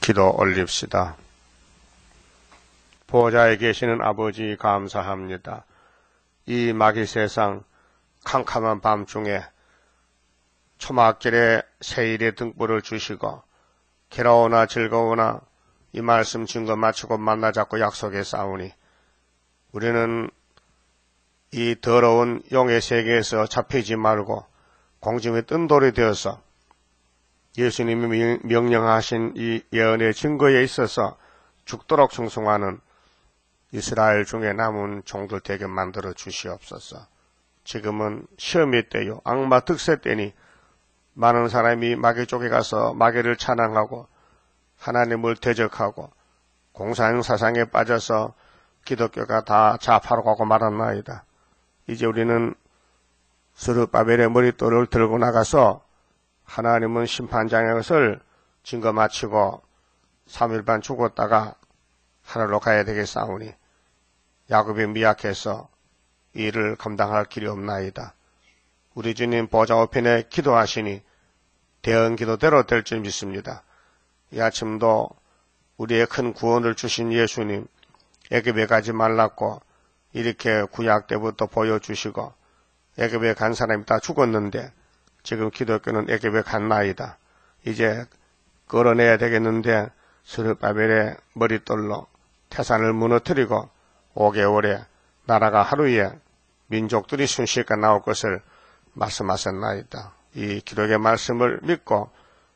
기도 올립시다. 보좌에 계시는 아버지 감사합니다. 이 마귀 세상 캄캄한 밤중에 초막길에 세일의 등불을 주시고 괴로우나 즐거우나 이 말씀 증거 마치고 만나 잡고 약속에 싸우니 우리는 이 더러운 용의 세계에서 잡히지 말고 공중에 뜬 돌이 되어서 예수님이 명령하신 이 예언의 증거에 있어서 죽도록 충성하는 이스라엘 중에 남은 종들 되게 만들어 주시옵소서. 지금은 시험의 때요, 악마 득세 때니 많은 사람이 마귀 쪽에 가서 마귀를 찬양하고 하나님을 대적하고 공산 사상에 빠져서 기독교가 다 좌파로 가고 말았나이다. 이제 우리는 스룹바벨의 머릿돌을 들고 나가서 하나님은 심판장의 것을 증거 마치고 3일반 죽었다가 하늘로 가야 되겠사오니 야곱이 미약해서 이 일을 감당할 길이 없나이다. 우리 주님 보좌 우편에 기도하시니 대언 기도대로 될 줄 믿습니다. 이 아침도 우리의 큰 구원을 주신 예수님, 애굽에 가지 말랐고 이렇게 구약 때부터 보여주시고 애굽에 간 사람이 다 죽었는데 지금 기독교는 애굽에 갔나이다. 이제 끌어내야 되겠는데 스룹바벨의 머릿돌로 태산을 무너뜨리고 5개월에 나라가 하루에 민족들이 순식간에 나올 것을 말씀하셨나이다. 이 기록의 말씀을 믿고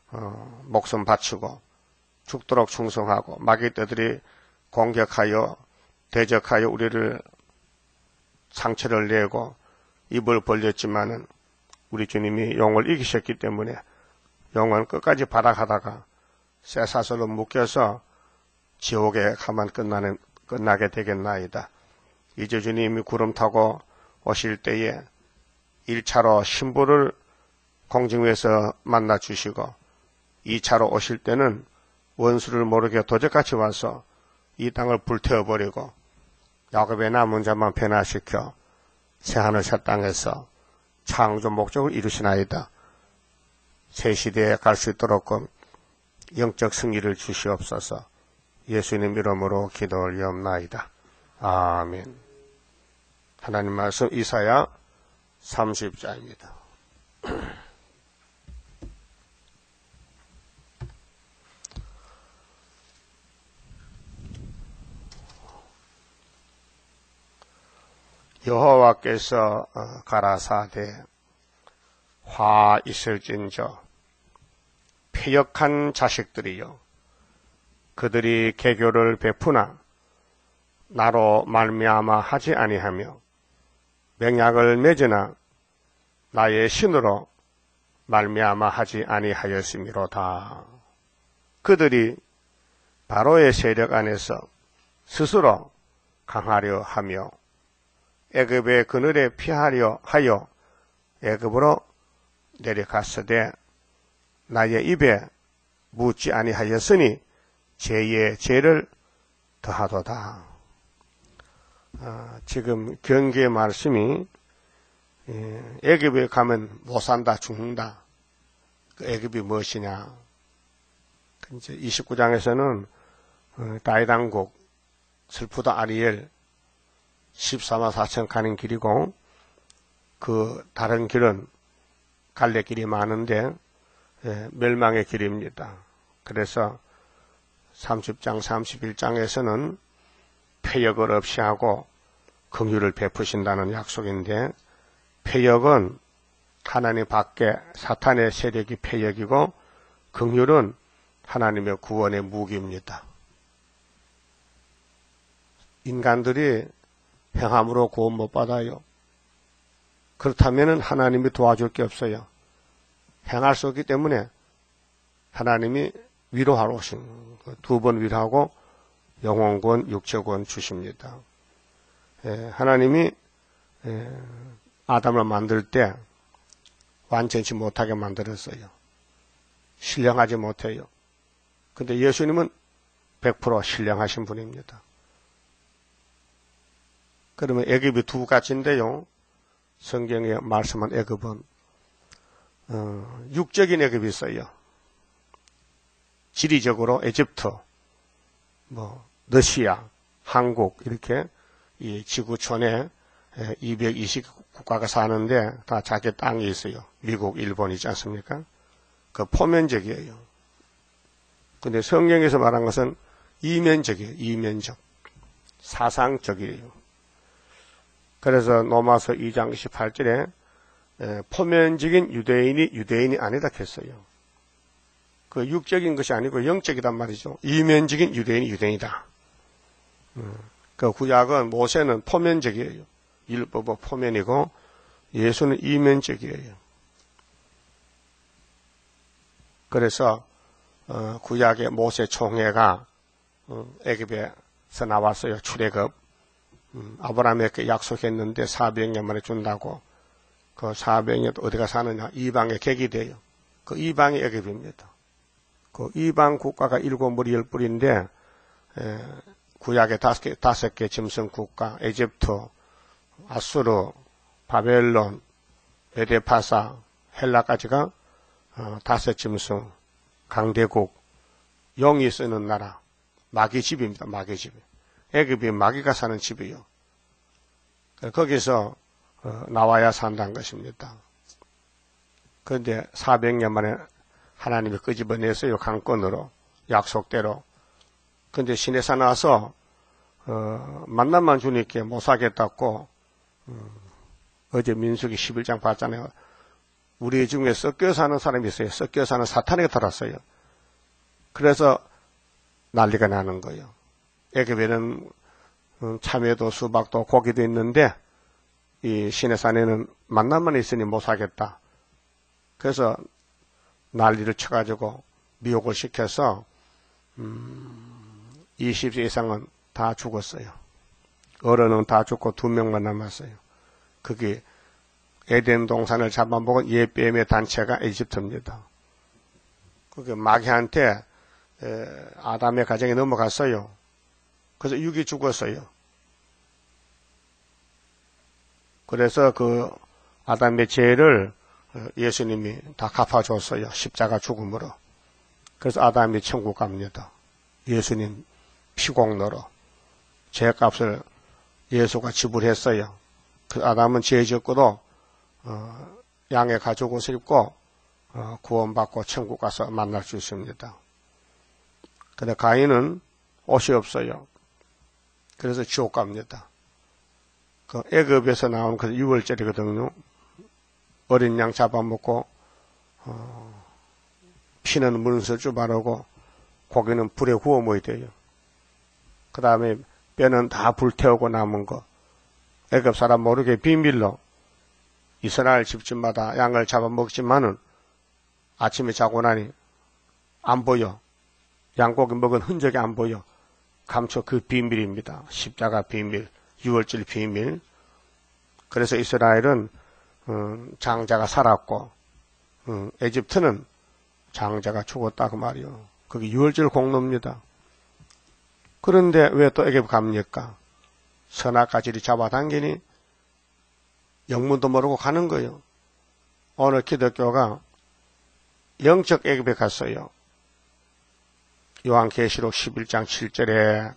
목숨 바치고 죽도록 충성하고 마귀떼들이 공격하여 대적하여 우리를 상처를 내고 입을 벌렸지만은 우리 주님이 용을 이기셨기 때문에 용은 끝까지 발악하다가 쇠사슬로 묶여서 지옥에 가만 끝나게 되겠나이다. 이제 주님이 구름 타고 오실 때에 1차로 신부를 공중 위에서 만나 주시고 2차로 오실 때는 원수를 모르게 도적같이 와서 이 땅을 불태워버리고 야곱의 남은 자만 변화시켜 새하늘 새 땅에서 창조 목적을 이루시나이다. 새 시대에 갈 수 있도록 영적 승리를 주시옵소서. 예수님 이름으로 기도 올리옵나이다. 아멘. 하나님 말씀 이사야 30장입니다. 여호와께서 가라사대 화 있을진저 패역한 자식들이요 그들이 개교를 베푸나 나로 말미암아 하지 아니하며 맹약을 맺으나 나의 신으로 말미암아 하지 아니하였음이로다. 그들이 바로의 세력 안에서 스스로 강하려 하며 애굽의 그늘에 피하려 하여 애굽으로 내려갔으되 나의 입에 묻지 아니하였으니 죄의 죄를 더하도다. 지금 경계의 말씀이 애굽에 가면 못 산다, 죽는다. 그 애굽이 무엇이냐? 이제 29장에서는 다이당국 슬프다 아리엘 14만 4천 가는 길이고 그 다른 길은 갈래길이 많은데 멸망의 길입니다. 그래서 30장 31장에서는 패역을 없이 하고 긍휼을 베푸신다는 약속인데 패역은 하나님 밖에 사탄의 세력이 패역이고 긍휼은 하나님의 구원의 무기입니다. 인간들이 행함으로 구원 못 받아요. 그렇다면 하나님이 도와줄 게 없어요. 행할 수 없기 때문에 하나님이 위로하러 오신 2번 위로하고 영혼권, 육체권 주십니다. 하나님이 아담을 만들 때 완전치 못하게 만들었어요. 신령하지 못해요. 근데 예수님은 100% 신령하신 분입니다. 그러면 애굽이 두 가지인데요. 성경에 말씀한 애굽은 육적인 애굽이 있어요. 지리적으로 에집트, 러시아, 한국 이렇게 이 지구촌에 220국가가 사는데 다 자기 땅이 있어요. 미국, 일본이지 않습니까? 그 포면적이에요. 근데 성경에서 말한 것은 이면적이에요. 이면적. 사상적이에요. 그래서 로마서 2장 28절에 포면적인 유대인이 아니다 했어요. 그 육적인 것이 아니고 영적이단 말이죠. 이면적인 유대인이다. 그 구약은 모세는 포면적이에요. 율법은 포면이고 예수는 이면적이에요. 그래서 구약의 모세 총회가 애굽에서 나왔어요. 출애굽. 아브라함에게 약속했는데 400년 만에 준다고. 그 400년 어디가 사느냐? 이방에 객이 돼요. 그 이방이 애굽입니다. 그 이방 국가가 7무리 10뿌리인데 구약의 5개 짐승 국가, 에집트, 아수르, 바벨론, 메데파사, 헬라까지가 5 짐승, 강대국, 영이 쓰는 나라, 마귀 집입니다. 마귀 집. 애굽이 마귀가 사는 집이요. 거기서 나와야 산다는 것입니다. 그런데 400년 만에 하나님이 끄집어냈어요. 강권으로, 약속대로. 근데 시내산 와서 만남만 주니까 못 사겠다고 어제 민수기 11장 봤잖아요. 우리 중에 섞여 사는 사람이 있어요. 섞여 사는 사탄에게 들었어요. 그래서 난리가 나는 거예요. 애굽에는 참외도 수박도 고기도 있는데 이 시내산에는 만남만 있으니 못 사겠다. 그래서 난리를 쳐가지고 미혹을 시켜서 20세 이상은 다 죽었어요. 어른은 다 죽고 2명만 남았어요. 그게 에덴 동산을 잡아먹은 예뱀의 단체가 에집트입니다. 그게 마귀한테 아담의 가정에 넘어갔어요. 그래서 6이 죽었어요. 그래서 그 아담의 죄를 예수님이 다 갚아줬어요. 십자가 죽음으로. 그래서 아담이 천국 갑니다. 예수님 피공로로 죄값을 예수가 지불했어요. 그 아담은 죄 짓고도 양의 가죽 옷을 입고 구원받고 천국 가서 만날 수 있습니다. 근데 가인은 옷이 없어요. 그래서 지옥 갑니다. 그 애굽에서 나온 그 6월절이거든요. 어린 양 잡아먹고 피는 문서주 바르고 고기는 불에 구워 먹어야 돼요. 그 다음에 뼈는 다 불태우고 남은 거. 애굽 사람 모르게 비밀로 이스라엘 집집마다 양을 잡아먹지만은 아침에 자고 나니 안 보여. 양고기 먹은 흔적이 안 보여. 감춰 그 비밀입니다. 십자가 비밀, 6월절 비밀. 그래서 이스라엘은 장자가 살았고 에집트는 장자가 죽었다 그 말이요. 그게 6월절 공로입니다. 그런데 왜 또 애굽 갑니까? 선악가지리 잡아당기니 영문도 모르고 가는 거예요. 오늘 기독교가 영적 애굽에 갔어요. 요한계시록 11장 7절에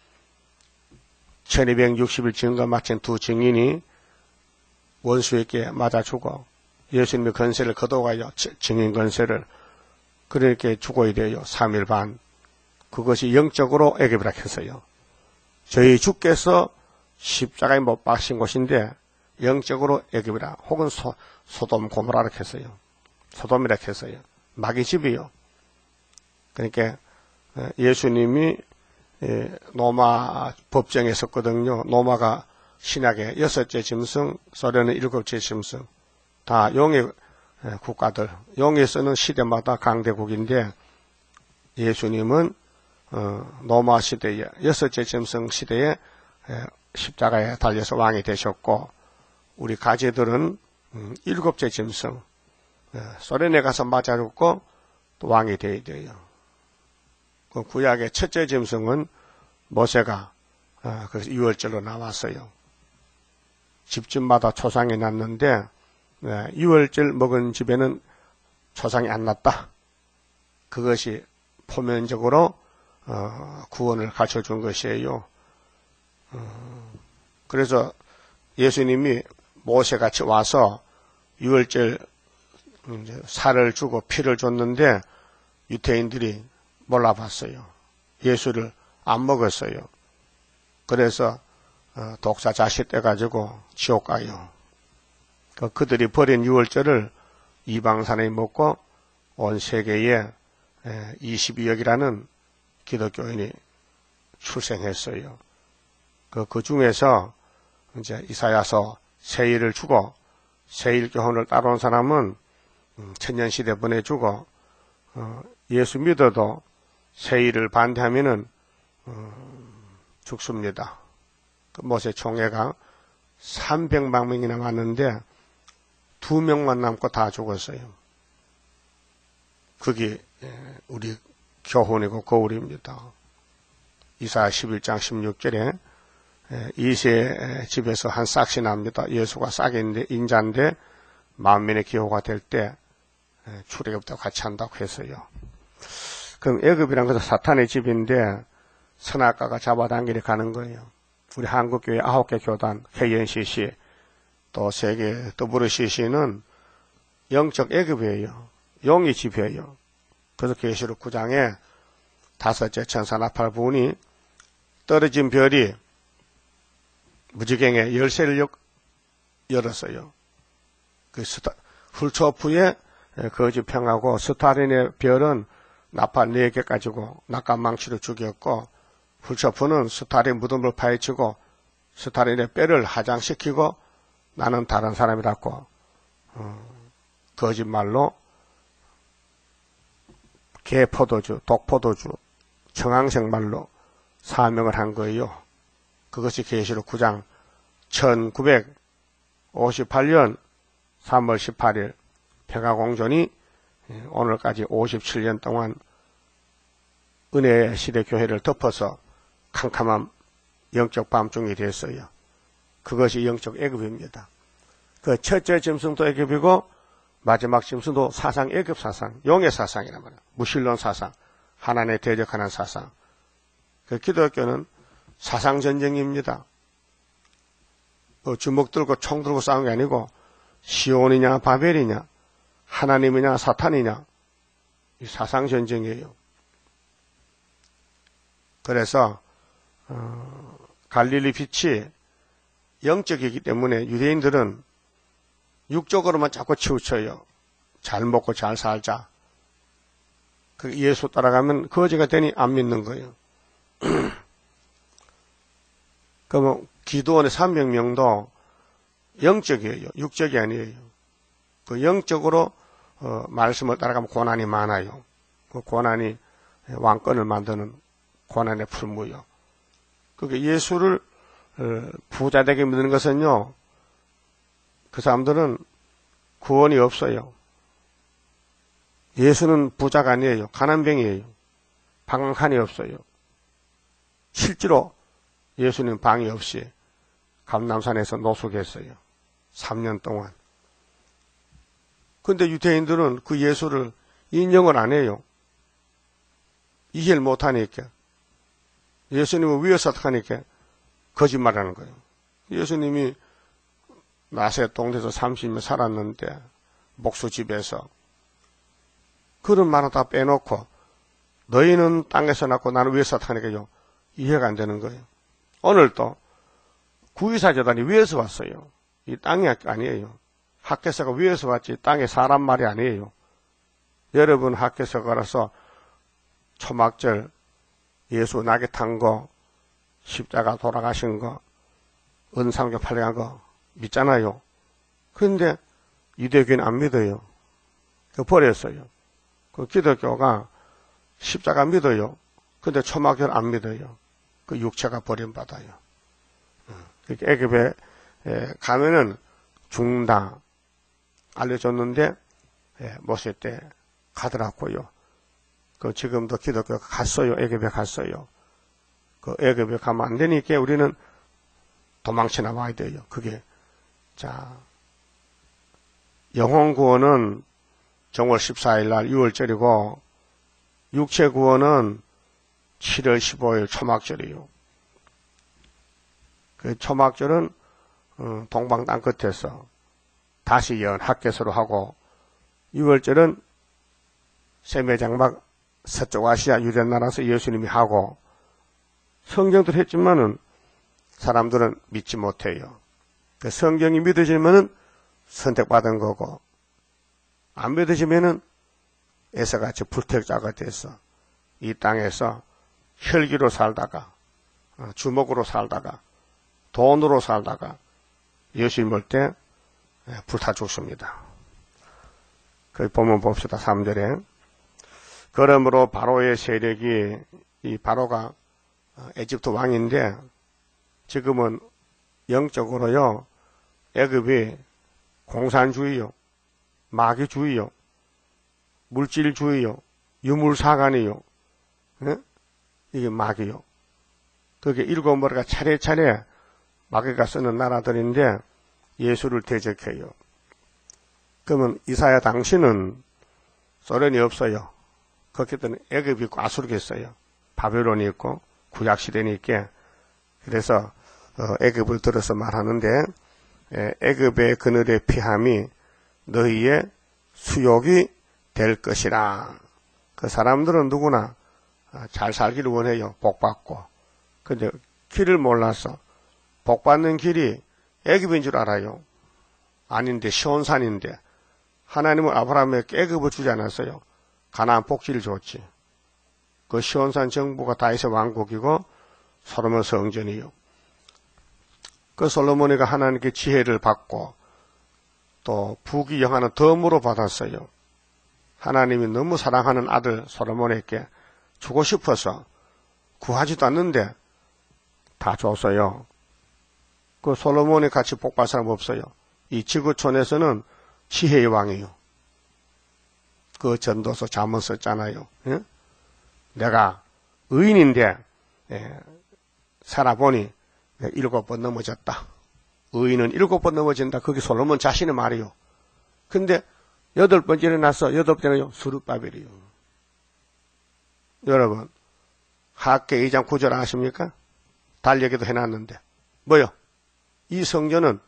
1260일 증거 마친 2 증인이 원수에게 맞아 죽어 예수님의 건세를 거둬가요. 증인 건세를. 그렇게 죽어야 돼요. 3일 반. 그것이 영적으로 애굽이라 했어요. 저희 주께서 십자가에 못 박신 곳인데 영적으로 애굽이라 혹은 소돔 고모라라 했어요. 소돔이라 했어요. 마귀 집이요. 그러니까 예수님이 노마 법정에 섰거든요. 노마가 신약의 6째 짐승, 소련은 7째 짐승. 다 용의 국가들, 용이 쓰는 시대마다 강대국인데 예수님은 노마 시대에 6째 짐승 시대에 십자가에 달려서 왕이 되셨고 우리 가지들은 7째 짐승 소련에 가서 맞아 죽고 또 왕이 되어야 돼요. 그 구약의 첫째 짐승은 모세가 그래서 6월절로 나왔어요. 집집마다 초상이 났는데 6월절 먹은 집에는 초상이 안 났다. 그것이 포면적으로 구원을 가르쳐준 것이에요. 그래서 예수님이 모세같이 와서 유월절 살을 주고 피를 줬는데 유대인들이 몰라봤어요. 예수를 안 먹었어요. 그래서 독사 자식 떼가지고 지옥 가요. 그들이 버린 유월절을 이방 사람이 먹고 온 세계에 22억이라는 기독교인이 출생했어요. 그 중에서 이제 이사야서 세일을 주고 세일 교훈을 따라온 사람은 천년시대 보내주고 예수 믿어도 세일을 반대하면은 죽습니다. 그 모세 총회가 300만 명이나 왔는데 2명만 남고 다 죽었어요. 그게 우리 교훈이고 거울입니다. 이사야 11장 16절에 이세 집에서 한 싹이 납니다. 예수가 싹이 있는데 인자인데 만민의 기호가 될 때 출애굽도 같이 한다고 했어요. 그럼 애굽이란 것은 사탄의 집인데 선악과가 잡아당기려 가는 거예요. 우리 한국교회 9개 교단, KNCC, 또 세계 WCC는 영적 애굽이에요. 영이 지배예요. 그래서 계시록 9장에 5째 천사 나팔 부으니 떨어진 별이 무지개의 열쇠를 열었어요. 그 훌초프의 거짓평하고 스타린의 별은 나팔 4개 가지고 낙감망치로 죽였고 훌초프는 스타린 무덤을 파헤치고 스타린의 뼈를 하장시키고 나는 다른 사람이라고 거짓말로 개포도주, 독포도주, 청항생말로 사명을 한 거예요. 그것이 계시록 9장 1958년 3월 18일 평화공존이 오늘까지 57년 동안 은혜의 시대 교회를 덮어서 캄캄한 영적 밤중이 됐어요. 그것이 영적 애굽입니다. 그 첫째 짐승도 애굽이고 마지막 짐승도 사상 애굽 사상, 용의 사상이란 말이에요. 무신론 사상, 하나님에 대적하는 사상. 그 기독교는 사상 전쟁입니다. 주먹 들고 총 들고 싸운 게 아니고 시온이냐 바벨이냐 하나님이냐 사탄이냐 이 사상 전쟁이에요. 그래서 갈릴리 빛이 영적이기 때문에 유대인들은 육적으로만 자꾸 치우쳐요. 잘 먹고 잘 살자. 그 예수 따라가면 거지가 되니 안 믿는 거예요. 그러면 기도원의 300명도 영적이에요. 육적이 아니에요. 그 영적으로 말씀을 따라가면 고난이 많아요. 그 고난이 왕권을 만드는 고난의 풀무요. 그게 예수를 부자되게 믿는 것은요. 그 사람들은 구원이 없어요. 예수는 부자가 아니에요. 가난뱅이에요. 방 한 칸이 없어요. 실제로 예수님 방이 없이 감람산에서 노숙했어요. 3년 동안. 근데 유대인들은 그 예수를 인정을 안 해요. 이해를 못하니까. 예수님을 위해서 하니까 거짓말하는 거예요. 예수님이 나세 동네에서 30년 살았는데 목수집에서 그런 말은 다 빼놓고 너희는 땅에서 낳고 나는 위에서 타니까요. 이해가 안 되는 거예요. 오늘도 구의사재단이 위에서 왔어요. 이 땅이 아니에요. 학교에서가 위에서 왔지 땅에 사람 말이 아니에요. 여러분 학교에서 가서 초막절 예수 나게 탄 거, 십자가 돌아가신 거, 은삼교 팔려간 거 믿잖아요. 그런데 유대교는 안 믿어요. 그 버렸어요. 그 기독교가 십자가 믿어요. 근데 초막절 안 믿어요. 그 육체가 버림받아요. 그렇게 애굽에 가면은 죽는다 알려줬는데 모세 때 가더라고요. 그 지금도 기독교가 갔어요. 애굽에 갔어요. 그 애굽에 가면 안 되니까 우리는 도망쳐 나와야 돼요. 그게 자 영혼 구원은 정월 14일 날 6월절이고 육체 구원은 7월 15일 초막절이요. 그 초막절은 동방 땅 끝에서 다시 연 학개서로 하고, 6월절은 세매장막 서쪽 아시아 유대나라에서 예수님이 하고, 성경도 했지만은 사람들은 믿지 못해요. 그 성경이 믿어지면은 선택받은 거고, 안 믿어지면은 에서같이 불택자가 돼서 이 땅에서 혈기로 살다가, 주먹으로 살다가, 돈으로 살다가 예수님 볼 때 불타 죽습니다. 그 보면 봅시다. 3절에 그러므로 바로의 세력이, 이 바로가 에집트 왕인데 지금은 영적으로요, 애굽이 공산주의요, 마귀주의요, 물질주의요, 유물사관이요, 이게 마귀요. 그게 7머리가 차례차례 마귀가 쓰는 나라들인데 예수를 대적해요. 그러면 이사야 당시는 소련이 없어요. 그렇기 때문에 애굽이 있고 아수르가 있어요. 바벨론이 있고 구약시대니 있게. 그래서 애굽을 들어서 말하는데, 애굽의 그늘의 피함이 너희의 수욕이 될 것이라. 그 사람들은 누구나 잘 살기를 원해요. 복받고. 근데 길을 몰라서 복받는 길이 애굽인 줄 알아요. 아닌데 시온산인데 하나님은 아브라함에게 애굽을 주지 않았어요. 가나안 복지를 줬지. 그 시온산 정부가 다윗의 왕국이고 솔로몬 성전이요. 그 솔로몬이가 하나님께 지혜를 받고 또 부귀 영화는 덤으로 받았어요. 하나님이 너무 사랑하는 아들 솔로몬에게 주고 싶어서 구하지도 않는데 다 줬어요. 그 솔로몬이 같이 복받을 사람 없어요. 이 지구촌에서는 지혜의 왕이에요. 그 전도서 잠언 썼잖아요. 예? 내가 의인인데 살아보니 7번 넘어졌다. 의인은 7번 넘어진다. 그게 솔로몬 자신의 말이요. 근데 8번째 일어나서 8번째는 스룹바벨이요. 여러분, 학계 2장 9절 아십니까? 달력에도 해놨는데 뭐요? 이 성전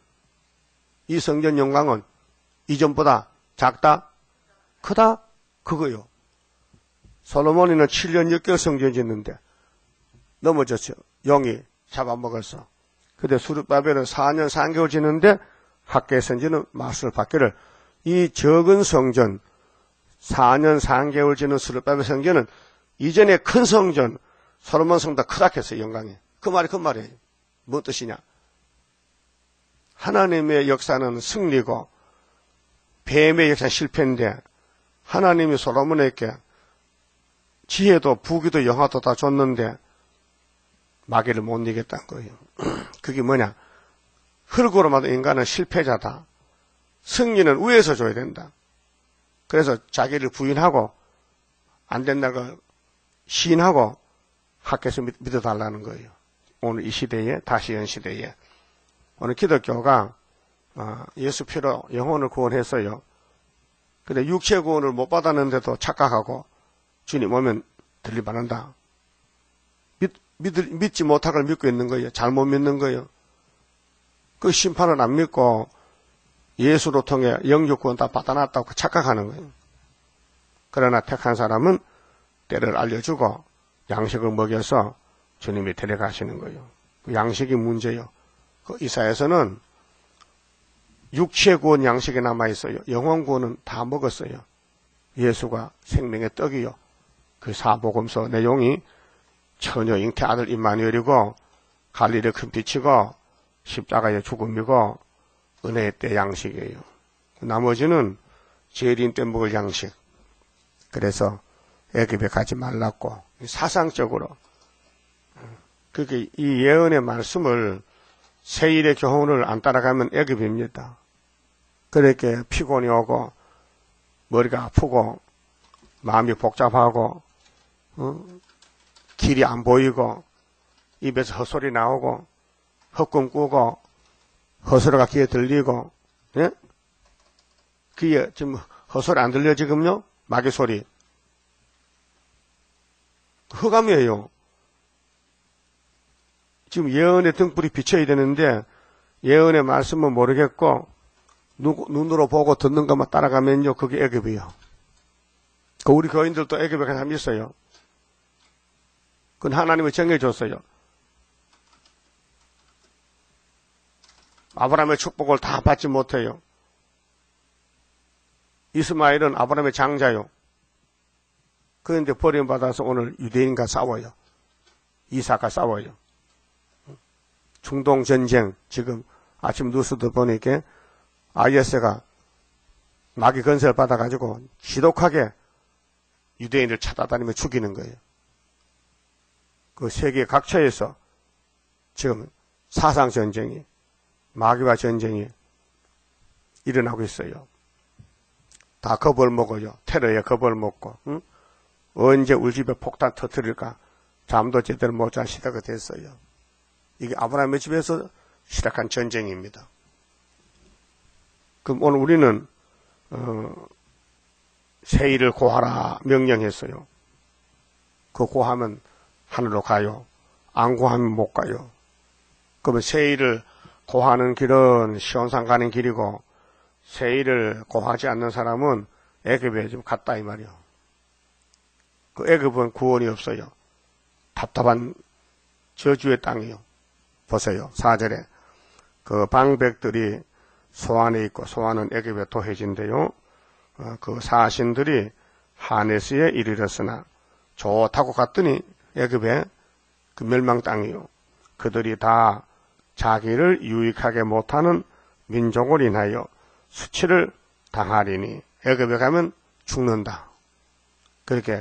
영광은 이전보다 작다? 크다? 그거요. 솔로몬이는 7년 6개월 성전 짓는데 넘어졌죠. 영이 잡아먹었어. 근데 스룹바벨은 4년 3개월 짓는데 학계 선지는 마술 받기를, 이 적은 성전 4년 3개월 짓는 스룹바벨 성전은 이전에 큰 성전 솔로몬 성보다 크다 했어요. 영광이. 그 말이에요. 무슨 뜻이냐? 하나님의 역사는 승리고 뱀의 역사는 실패인데 하나님이 솔로몬에게 지혜도 부귀도 영화도 다 줬는데 마귀를 못 이겼다는 거예요. 그게 뭐냐? 흙으로 만든 인간은 실패자다. 승리는 위에서 줘야 된다. 그래서 자기를 부인하고 안 된다는 걸 시인하고 학교에서 믿어달라는 거예요. 오늘 이 시대에, 다시 연 시대에. 오늘 기독교가 예수 피로 영혼을 구원했어요. 근데 육체 구원을 못 받았는데도 착각하고 주님 오면 들림받는다. 믿지 못할 걸 믿고 있는 거예요. 잘못 믿는 거예요. 그 심판을 안 믿고 예수로 통해 영육 구원 다 받아놨다고 착각하는 거예요. 그러나 택한 사람은 때를 알려주고 양식을 먹여서 주님이 데려가시는 거예요. 그 양식이 문제예요. 그 이사야서는 육체 구원 양식이 남아있어요. 영혼 구원은 다 먹었어요. 예수가 생명의 떡이요. 그 사복음서 내용이 처녀 잉태 아들 임마누엘이고 갈릴리 큰 빛이고 십자가의 죽음이고 은혜의 때 양식이에요. 나머지는 재림 때 먹을 양식. 그래서 애굽에 가지 말랐고 사상적으로 그게 이 예언의 말씀을 세일의 교훈을 안 따라가면 애굽입니다. 그렇게 피곤이 오고 머리가 아프고 마음이 복잡하고 길이 안 보이고 입에서 헛소리 나오고 헛꿈 꾸고 헛소리가 귀에 들리고, 예? 귀에 지금 헛소리 안 들려 지금요? 마귀 소리. 흑암이에요. 지금 예언의 등불이 비춰야 되는데 예언의 말씀은 모르겠고 눈으로 보고 듣는 것만 따라가면요, 그게 애굽이요. 그 우리 교인들도 애굽에 간 사람이 있어요. 그건 하나님이 정해줬어요. 아브라함의 축복을 다 받지 못해요. 이스마엘은 아브라함의 장자요. 그런데 버림받아서 오늘 유대인과 싸워요. 이삭과 싸워요. 중동 전쟁, 지금 아침 뉴스도 보니까 IS가 마귀 건설을 받아가지고 지독하게 유대인을 찾아다니며 죽이는 거예요. 그 세계 각처에서 지금 사상 전쟁이, 마귀와 전쟁이 일어나고 있어요. 다 겁을 먹어요. 테러에 겁을 먹고, 응? 언제 우리 집에 폭탄 터뜨릴까? 잠도 제대로 못 잘 시대가 됐어요. 이게 아브라함의 집에서 시작한 전쟁입니다. 그럼 오늘 우리는 세일을 고하라 명령했어요. 그 고하면 하늘로 가요. 안 고하면 못 가요. 그러면 세일을 고하는 길은 시온산 가는 길이고 세일을 고하지 않는 사람은 애굽에 좀 갔다 이 말이요. 그 애굽은 구원이 없어요. 답답한 저주의 땅이요. 보세요. 4절에 그 방백들이 소안에 있고 소안은 애굽에 도해진데요. 그 사신들이 하네스에 이르렀으나 좋다고 갔더니 애굽에 그 멸망 땅이요. 그들이 다 자기를 유익하게 못하는 민족을 인하여 수치를 당하리니 애굽에 가면 죽는다. 그렇게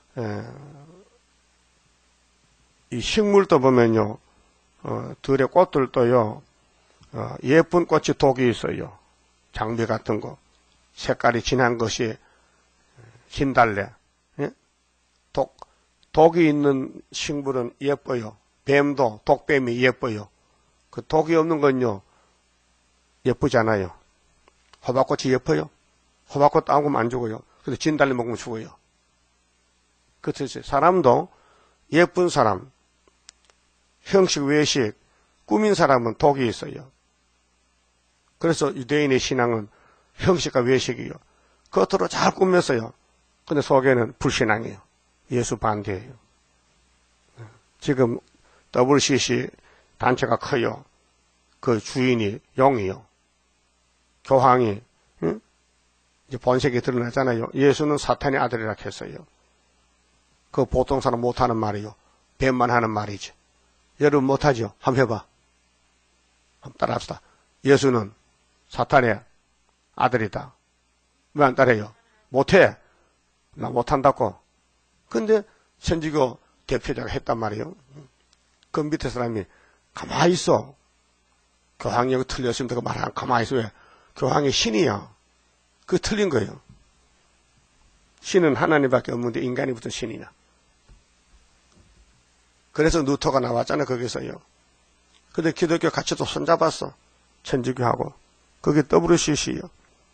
이 식물도 보면요. 들의 꽃들도요. 예쁜 꽃이 독이 있어요. 장미 같은 거. 색깔이 진한 것이 흰달래. 예? 독이 있는 식물은 예뻐요. 뱀도 독뱀이 예뻐요. 그 독이 없는 건요. 예쁘잖아요. 호박꽃이 예뻐요. 호박꽃 따먹으면 안 죽어요. 근데 진달래 먹으면 죽어요. 그렇듯이 사람도 예쁜 사람, 형식 외식, 꾸민 사람은 독이 있어요. 그래서 유대인의 신앙은 형식과 외식이요. 겉으로 잘 꾸몄어요. 근데 속에는 불신앙이에요. 예수 반대예요. 지금 WCC 단체가 커요. 그 주인이 용이요. 교황이 응? 이제 본색이 드러나잖아요. 예수는 사탄의 아들이라 했어요. 그 보통 사람 못하는 말이요. 뱀만 하는 말이지. 여러분 못하죠? 한번 해봐. 한번 따라합시다. 예수는 사탄의 아들이다. 왜 안 따라해요? 못해. 나 못한다고. 근데 천주교 대표자가 했단 말이에요. 그 밑에 사람이 가만히 있어. 교황이 여기 틀렸으면 내가 말안 가만히 있어. 왜? 교황이 신이야. 그거 틀린 거예요. 신은 하나님밖에 없는데 인간이 무슨 신이냐. 그래서 누터가 나왔잖아요. 거기서요. 근데 기독교 같이 또 손잡았어. 천주교하고. 그게 WCC요.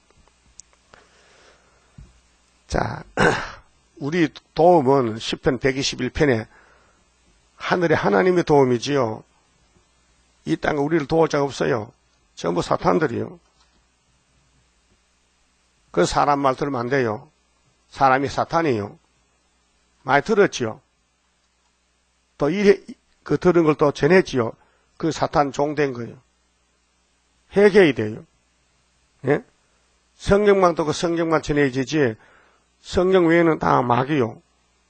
자, 우리 도움은 시편 121편에 하늘의 하나님의 도움이지요. 이 땅에 우리를 도울 자가 없어요. 전부 사탄들이요. 그래서 사람 말 들으면 안 돼요. 사람이 사탄이에요. 많이 들었지요. 또 그 들은 걸 또 전했지요. 그 사탄 종된 거예요. 해결이 돼요. 예? 성경만 또 그 성경만 전해지지 성경 외에는 다 마귀요.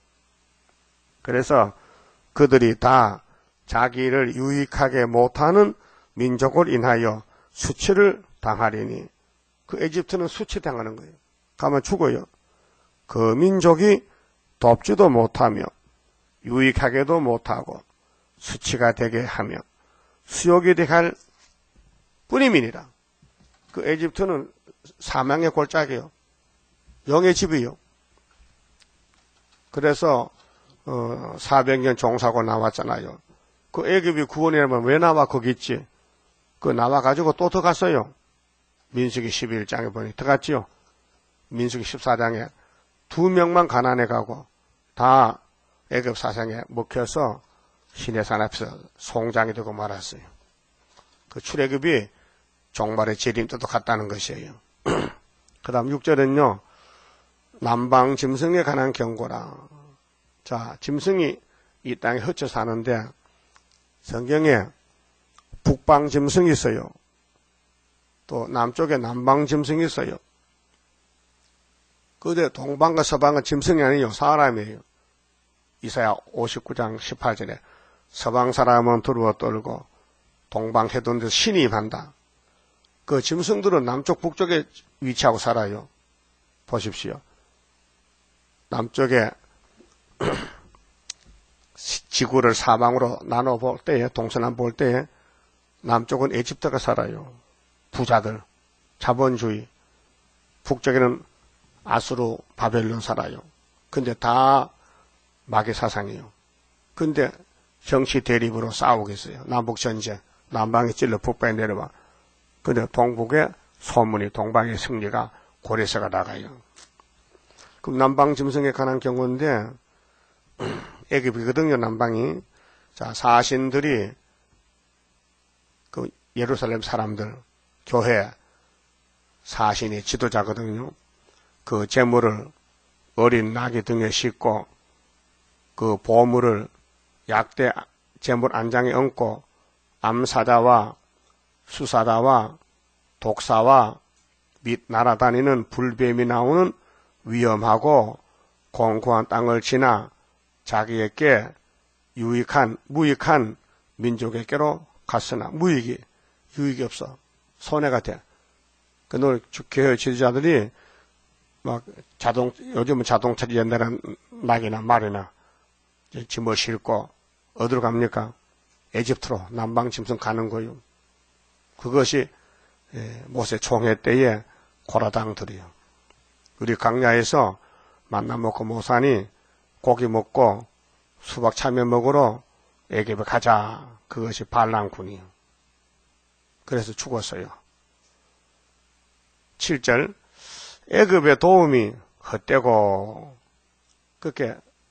그래서 그들이 다 자기를 유익하게 못하는 민족을 인하여 수치를 당하리니 그 이집트는 수치당하는 거예요. 가면 죽어요. 그 민족이 돕지도 못하며 유익하게도 못하고 수치가 되게 하며 수욕이 되게 할 뿐임이니라. 그 이집트는 사망의 골짜기요. 영의 집이요. 그래서 400년 종사고 나왔잖아요. 그 애굽이 구원이라면 왜 나와 거기 있지? 그 나와가지고 또 더 갔어요. 민수기 11장에 보니 들어갔지요. 민수기 14장에 2명만 가난해 가고 다 애굽 사상에 먹혀서 시내산 앞에서 송장이 되고 말았어요. 그 출애굽이 종말의 재림때도 같다는 것이에요. 그 다음 6절은요. 남방 짐승에 관한 경고라. 자, 짐승이 이 땅에 흩쳐 사는데 성경에 북방 짐승이 있어요. 또 남쪽에 남방 짐승이 있어요. 그런데 동방과 서방은 짐승이 아니에요. 사람이에요. 이사야 59장 18절에 서방 사람은 두루워 떨고 동방 해둔 데서 신임한다. 그 짐승들은 남쪽 북쪽에 위치하고 살아요. 보십시오. 남쪽에 지구를 사방으로 나눠볼 때에 동서남 볼 때에 남쪽은 에집트가 살아요. 부자들, 자본주의. 북쪽에는 아수르, 바벨론 살아요. 근데 다 마귀 사상이에요. 근데 정치 대립으로 싸우겠어요. 남북전쟁, 남방이 찔러 북방에 내려와. 근데 동북에 소문이 동방의 승리가 고래서가 나가요. 그럼 남방 짐승에 관한 경우인데 애굽이거든요. 남방이. 자, 사신들이 그 예루살렘 사람들 교회 사신이 지도자거든요. 그 제물을 어린 나귀 등에 싣고 그 보물을 약대 제물 안장에 얹고 암사자와 수사자와 독사와 및 날아다니는 불뱀이 나오는 위험하고 공고한 땅을 지나 자기에게 무익한 민족에게로 갔으나 유익이 없어. 손해가 돼. 그 교회 지도자들이 막 요즘은 자동차 옛날에는 낙이나 말이나 짐을 싣고 어디로 갑니까? 에집트로 남방 짐승 가는 거요. 그것이 모세 총회 때의 고라당들이요. 우리 강야에서 만나 먹고 모산이 고기 먹고 수박 참외 먹으러 애굽에 가자. 그것이 반란군이요. 그래서 죽었어요. 7절 애굽의 도움이 헛되고 그렇게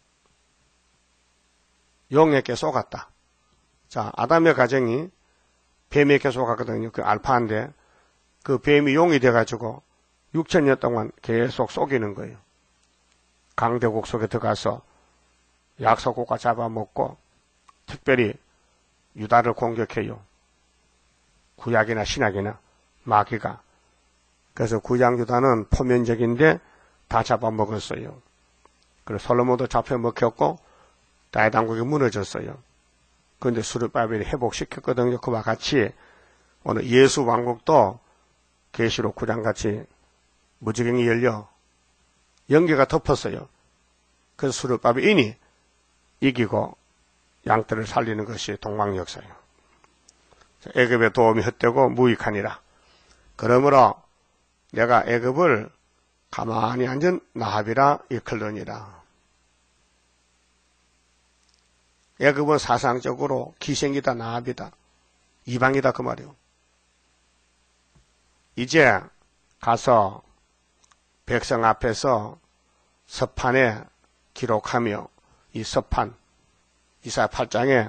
용에게 속았다. 자, 아담의 가정이 뱀에게 속았거든요. 그 알파인데 그 뱀이 용이 돼가지고 6,000년 동안 계속 속이는 거예요. 강대국 속에 들어가서 약소국가 잡아먹고 특별히 유다를 공격해요. 구약이나 신약이나 마귀가. 그래서 구약 유다는 포면적인데 다 잡아먹었어요. 그리고 솔로몬도 잡혀먹혔고 다윗 왕국이 무너졌어요. 그런데 스룹바벨이 회복시켰거든요. 그와 같이 오늘 예수 왕국도 계시록 9장같이 무지경이 열려 연기가 덮었어요. 그래서 스룹바벨이 이기고 양떼를 살리는 것이 동방역사예요. 애굽의 도움이 헛되고 무익하니라. 그러므로 내가 애굽을 가만히 앉은 나합이라 일컬느니라. 애굽은 사상적으로 기생이다, 나합이다, 이방이다 그 말이요. 이제 가서 백성 앞에서 서판에 기록하며 이 서판 이사야 8장에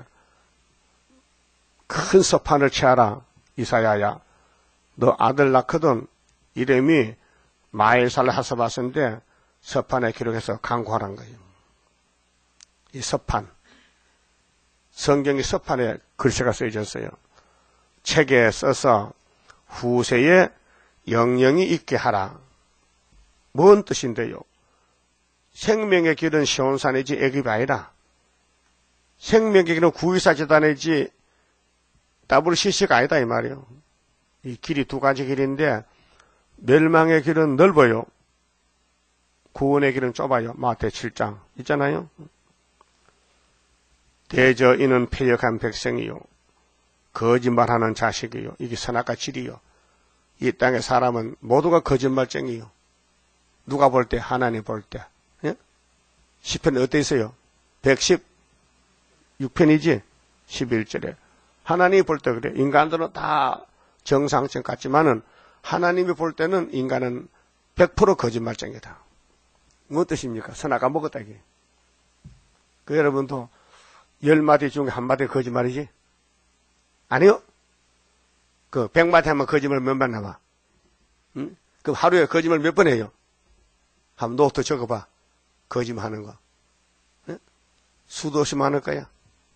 큰 서판을 취하라. 이사야야 너 아들 낳거든. 이름이 마엘살 하스바스인데 서판에 기록해서 강구하란 거예요. 이 서판 성경이 서판에 글씨가 쓰여졌어요. 책에 써서 후세에 영영이 있게 하라. 뭔 뜻인데요? 생명의 길은 시온산이지 애굽이 아니라 생명의 길은 구이사 제단이지 WCC가 아니다 이 말이에요. 이 길이 두 가지 길인데 멸망의 길은 넓어요. 구원의 길은 좁아요. 마태 7장 있잖아요. 대저 이는 패역한 백성이요 거짓말하는 자식이요 이게 선악과 질이요. 이 땅의 사람은 모두가 거짓말쟁이요. 누가 볼 때? 하나님 볼 때. 예? 시편에 어때 있어요? 116편이지 11절에 하나님이 볼 때 그래. 인간들은 다 정상적 같지만은 하나님이 볼 때는 인간은 100% 거짓말쟁이다. 무슨 뜻입니까? 선악과 먹었다 이게. 그 여러분도 10마디 중에 1마디 거짓말이지? 아니요. 그 100마디 하면 거짓말 몇 번 남아? 응? 그럼 하루에 거짓말 몇 번 해요? 한번 노트 적어봐. 거짓말 하는 거. 응? 수도 없이 많을 거야.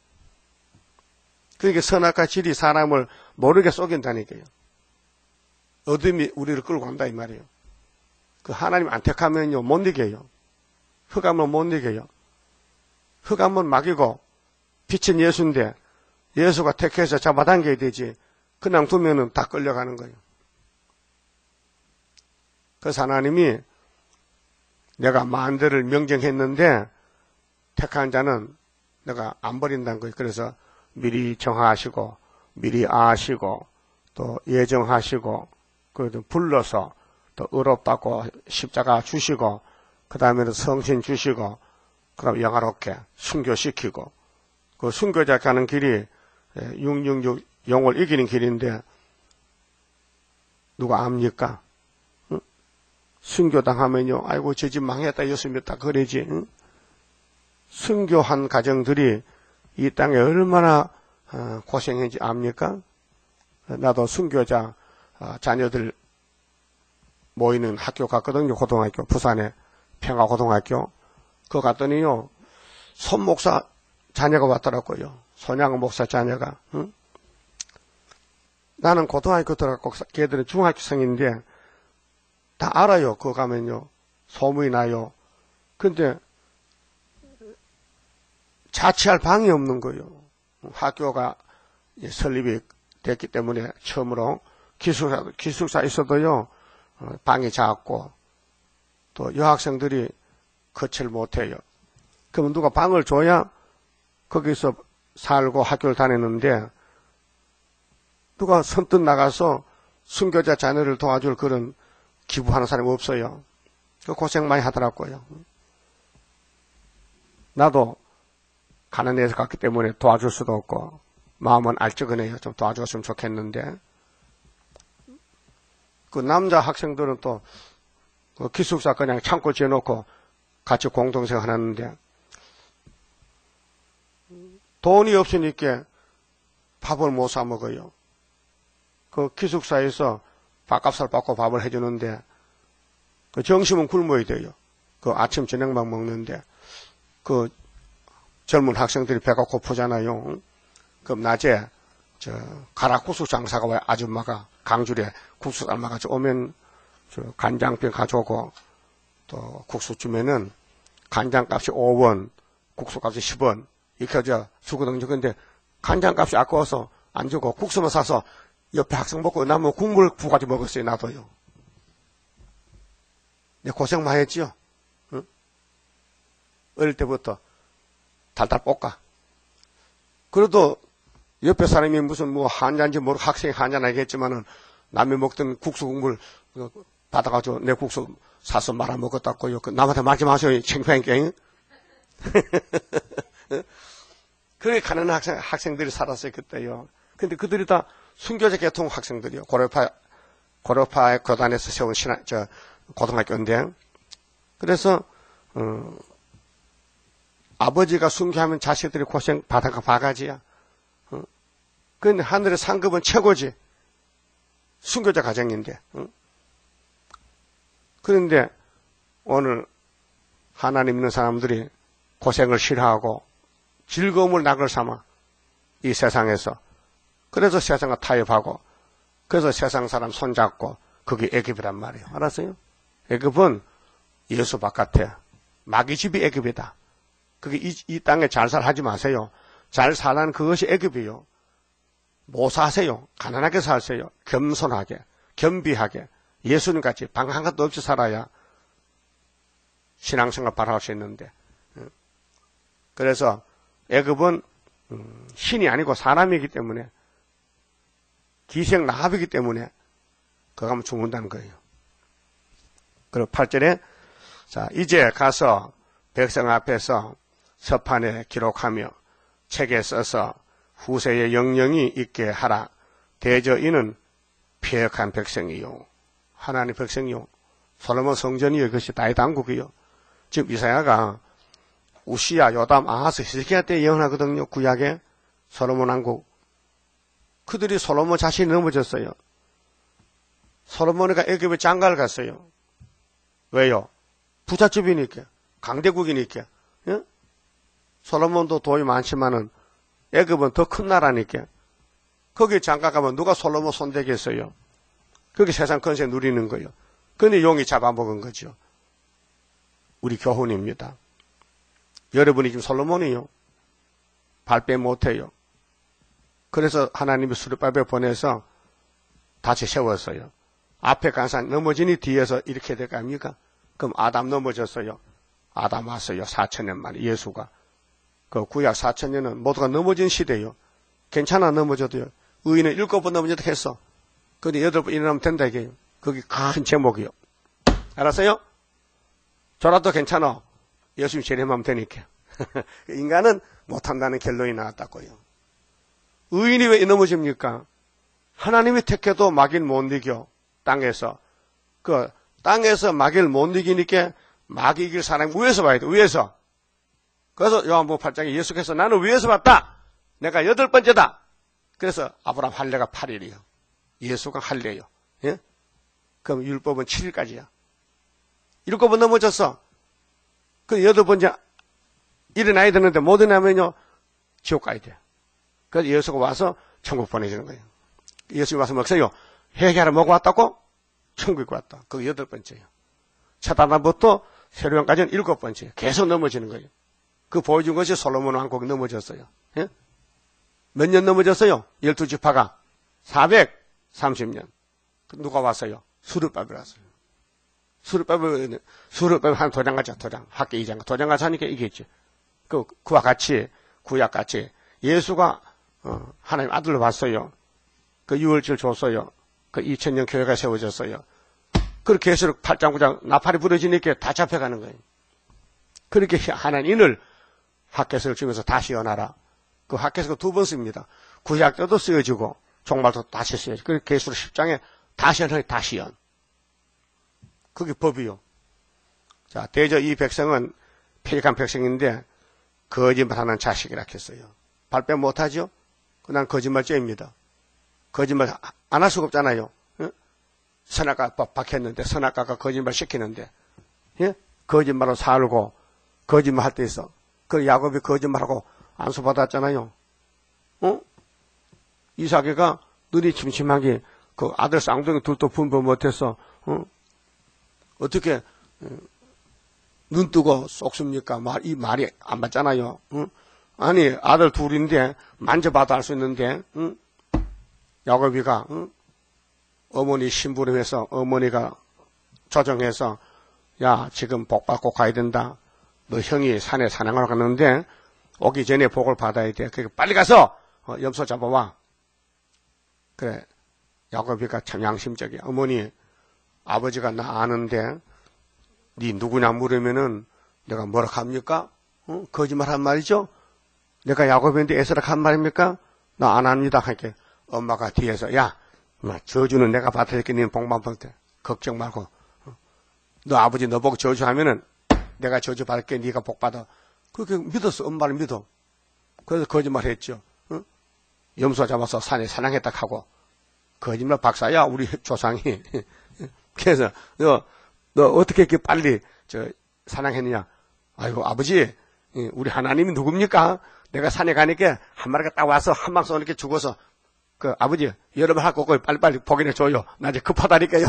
그러니까 선악과 질이 사람을 모르게 속인다니까요. 어둠이 우리를 끌고 간다 이 말이에요. 그 하나님 안 택하면요 못 이겨요. 흑암은 못 이겨요. 흑암은 막이고 빛은 예수인데 예수가 택해서 잡아당겨야 되지. 그냥 두면은 다 끌려가는 거예요. 그래서 하나님이 내가 만대를 명령했는데 택한 자는 내가 안 버린다는 거예요. 그래서 미리 정하시고 미리 아시고 또 예정하시고 그 불러서 또 의롭다고 십자가 주시고 그 다음에는 성신 주시고 그 다음에 영화롭게 순교시키고 그 순교자 가는 길이 666 영을 이기는 길인데 누가 압니까? 응? 순교당하면요 아이고 저 집 망했다 예수님다 그러지. 응? 순교한 가정들이 이 땅에 얼마나 고생했는지 압니까? 나도 순교자 자녀들 모이는 학교 갔거든요. 고등학교 부산에 평화고등학교. 그거 갔더니요 손 목사 자녀가 왔더라고요. 손양 목사 자녀가. 응? 나는 고등학교 들어갔고 걔들은 중학생인데 다 알아요. 그거 가면요 소문이 나요. 근데 자취할 방이 없는 거예요. 학교가 설립이 됐기 때문에 처음으로 기숙사 있어도요 방이 작고 또 여학생들이 거치를 못해요. 그러면 누가 방을 줘야 거기서 살고 학교를 다녔는데 누가 선뜻 나가서 순교자 자녀를 도와줄 그런 기부하는 사람이 없어요. 그 고생 많이 하더라고요. 나도 가난해서 갔기 때문에 도와줄 수도 없고 마음은 알적하네요. 좀 도와줬으면 좋겠는데 그 남자 학생들은 또 그 기숙사 그냥 창고 지어놓고 같이 공동생활 하는데 돈이 없으니까 밥을 못 사 먹어요. 그 기숙사에서 밥값을 받고 밥을 해주는데 그 점심은 굶어야 돼요. 그 아침 저녁만 먹는데 그 젊은 학생들이 배가 고프잖아요. 그럼 낮에 저 가락국수 장사가 와요. 아줌마가 강줄에 국수 삶아가지고 오면 저 간장병 가져오고 또 국수 주면은 간장값이 5원, 국수값이 10원 이렇게 주거든요. 근데 간장값이 아까워서 안 주고 국수만 사서 옆에 학생 먹고 남은 국물 부가지고 먹었어요. 나도요. 내 고생 많이 했지요. 응? 어릴 때부터 달달 볶아. 그래도 옆에 사람이 무슨 뭐 한잔인지 모르고 학생이 한잔 하겠지만은 남이 먹던 국수 국물 받아가지고 내 국수 사서 말아 먹었다고요. 그 남한테 말지 마세요. 창피하니까. 그렇게 가난한 학생들이 살았어요. 그때요. 근데 그들이 다 순교자 계통 학생들이요. 고려파 교단에서 세운 고등학교인데. 그래서, 아버지가 순교하면 자식들이 고생 바다가 바가지야. 근데 하늘의 상급은 최고지. 순교자 가정인데. 그런데 오늘 하나님 있는 사람들이 고생을 싫어하고 즐거움을 낙을 삼아 이 세상에서 그래서 세상과 타협하고 그래서 세상 사람 손잡고 그게 애굽이란 말이에요. 알았어요? 애굽은 예수 바깥에 마귀 집이 애굽이다. 그게 이 땅에 잘 살하지 마세요. 잘 살라는 그것이 애굽이요. 못 사세요. 가난하게 사세요. 겸손하게 겸비하게 예수님같이 방 한 곳도 없이 살아야 신앙생활 바라할 수 있는데 그래서 애굽은 신이 아니고 사람이기 때문에 기생 나합이기 때문에 그거 가면 죽는다는 거예요. 그리고 8절에 자 이제 가서 백성 앞에서 서판에 기록하며 책에 써서 후세의 영령이 있게 하라. 대저 이는 패역한 백성이요. 하나님 백성이요. 솔로몬 성전이요. 그것이 다윗 왕국이요. 지금 이사야가 우시야, 요담, 아하스, 히스기야 때 예언하거든요. 구약에 솔로몬 왕국. 그들이 솔로몬 자신이 넘어졌어요. 솔로몬이가 애굽에 장가를 갔어요. 왜요? 부잣집이니까, 강대국이니까. 예? 솔로몬도 돈이 많지만은 애굽은 더 큰 나라니까. 거기 장가 가면 누가 솔로몬 손대겠어요? 거기 세상 권세 누리는 거예요. 그런데 용이 잡아먹은 거죠. 우리 교훈입니다. 여러분이 지금 솔로몬이요. 발뺌 못해요. 그래서 하나님이 수르바벨 보내서 다시 세웠어요. 앞에 간사 넘어지니 뒤에서 이렇게 될거 아닙니까? 그럼 아담 넘어졌어요. 아담 왔어요. 4,000년 만에 예수가. 그 구약 4,000년은 모두가 넘어진 시대예요. 괜찮아 넘어져도요. 의인은 7번 넘어져도 했어. 근데 8번 일어나면 된다 이게요. 그게 큰 제목이요. 알았어요? 저라도 괜찮아. 예수님 재림하면 되니까. 인간은 못한다는 결론이 나왔다고요. 의인이 왜 넘어집니까? 하나님이 택해도 마귀를 못 이겨. 땅에서. 땅에서 마귀를 못 이기니까 마귀 이길 사람이 위에서 봐야 돼. 위에서. 그래서 요한복음 8장에 예수께서 나는 위에서 봤다. 내가 8번째다. 그래서 아브라함 할례가 8일이요. 예수가 할례요. 예? 그럼 율법은 7일까지야. 7번 넘어졌어. 그 8번째 일어나야 되는데 못 일어나면요. 지옥 가야 돼. 그래서 예수가 와서 천국 보내주는 거예요. 예수님 와서 먹어요. 회개하러 먹고 왔다고? 천국에 왔다. 그게 8번째예요. 첫 아담부터 세례요한까지는 7번째예요. 계속 넘어지는 거예요. 그 보여준 것이 솔로몬 왕국이 넘어졌어요. 예? 몇 년 넘어졌어요? 12지파가 430년. 누가 왔어요? 수르바벨 왔어요. 수르바벨 한 도장 가자. 도장. 학계 2장. 도장 가서 하니까 이겼지. 그와 같이 구약같이 예수가 하나님 아들로 왔어요. 그 유월절 줬어요. 그 2000년 교회가 세워졌어요. 그렇게 해서 8장 9장 나팔이 부러지니까 다 잡혀가는 거예요. 그렇게 하나님을 학개석을 주면서 다시 연하라. 그 학개석을 2번 씁니다. 구약 때도 쓰여지고 종말도 다시 쓰여지고 그래서 계시록 10장에 다시 연하니 다시 연. 그게 법이요. 자, 대저 이 백성은 폐역한 백성인데 거짓말하는 자식이라 했어요. 발뺌 못하죠? 난 거짓말죄입니다. 거짓말 안 할 수가 없잖아요. 예? 선악과 박혔는데 선악과가 거짓말 시키는데 예? 거짓말로 살고 거짓말 할 때 있어. 그 야곱이 거짓말하고 안수받았잖아요. 이삭이가 눈이 침침하게 그 아들 쌍둥이 둘도 분별 못해서 어떻게 눈 뜨고 쏙습니까? 이 말이 안 맞잖아요. 아니 아들 둘인데 만져봐도 알 수 있는데 야곱이가 어머니 심부름해서 어머니가 조정해서 야 지금 복 받고 가야 된다. 너 형이 산에 사냥하러 갔는데 오기 전에 복을 받아야 돼. 그러니까 빨리 가서 염소 잡아와. 그래 야곱이가 참 양심적이야. 어머니 아버지가 나 아는데 네 누구냐 물으면은 내가 뭐라 합니까? 거짓말한 말이죠? 내가 야곱인데 에서라 한 말입니까? 나 안 합니다. 하니까 엄마가 뒤에서 야 저주는 내가 받을게 니는 복만 받을 때 걱정 말고 너 아버지 너 보고 저주하면은 내가 저주 받을게 네가 복 받아. 그렇게 믿었어. 엄마를 믿어. 그래서 거짓말했죠. 염소 잡아서 산에 사냥했다 하고 거짓말 박사야 우리 조상이. 그래서 너 어떻게 이렇게 빨리 사냥했느냐? 아이고 아버지 우리 하나님이 누굽니까? 내가 산에 가니까 한 마리가 딱 와서 한 방송 이렇게 죽어서 그 아버지 여러분 하고 빨리빨리 복이나 줘요. 나 이제 급하다니까요.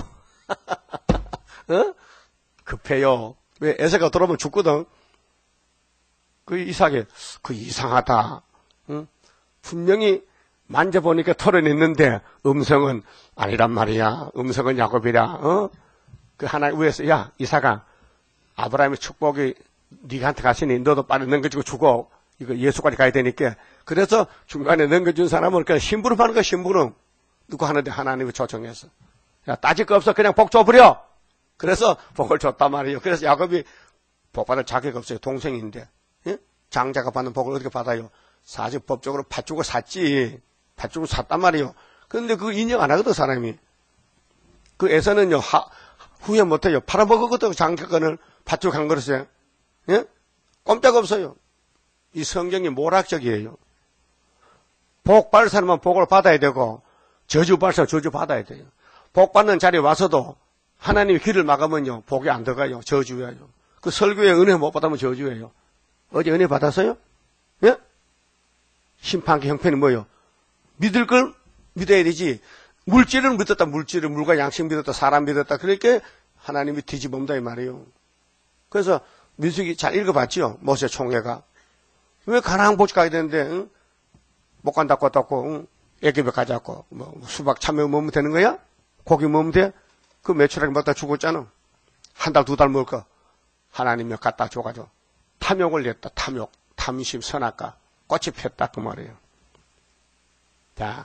급해요. 왜 에서가 들어오면 죽거든. 그 이삭이 그 이상하다. 분명히 만져보니까 털어냈는데 음성은 아니란 말이야. 음성은 야곱이라. 그 하나 위에서 야 이삭아 아브라함의 축복이 네가한테 갔으니 너도 빨리 넘겨주고 죽어. 이거 예수까지 가야 되니까. 그래서 중간에 넘겨준 사람은 그냥 심부름하는 거야. 심부름. 누구 하는데 하나님이 초청해서 야 따질 거 없어. 그냥 복 줘버려. 그래서 복을 줬단 말이에요. 그래서 야곱이 복 받을 자격 없어요. 동생인데. 예? 장자가 받는 복을 어떻게 받아요? 사실 법적으로 팥죽을 샀지. 팥죽을 샀단 말이에요. 그런데 그거 인정 안 하거든 사람이. 그 에서는요 후회 못해요. 팔아먹었거든 장자권을 팥죽 한 그릇에. 예? 꼼짝없어요. 이 성경이 모락적이에요. 복 받을 사람은 복을 받아야 되고 저주 받을 사람은 저주 받아야 돼요. 복 받는 자리에 와서도 하나님이 길을 막으면요 복이 안 들어가요. 저주예요. 그 설교에 은혜 못 받으면 저주예요. 어제 은혜 받았어요? 예? 심판기 형편이 뭐예요? 믿을 걸 믿어야 되지. 물질을 믿었다. 물질을 물과 양식 믿었다. 사람 믿었다. 그러니까 하나님이 뒤집어온다 이 말이에요. 그래서 민수기 잘 읽어봤죠? 모세 총회가. 왜 가나안 보지 가야 되는데 응? 못 간다고 했다고 응? 애굽에 가자고 뭐 수박 참외 먹으면 되는 거야? 고기 먹으면 돼? 그 매출하게 먹다 죽었잖아. 한 달, 두 달 먹을 거 하나님이 갖다 줘가지고 탐욕을 냈다. 탐욕, 탐심, 선악과 꽃이 폈다 그 말이에요. 자,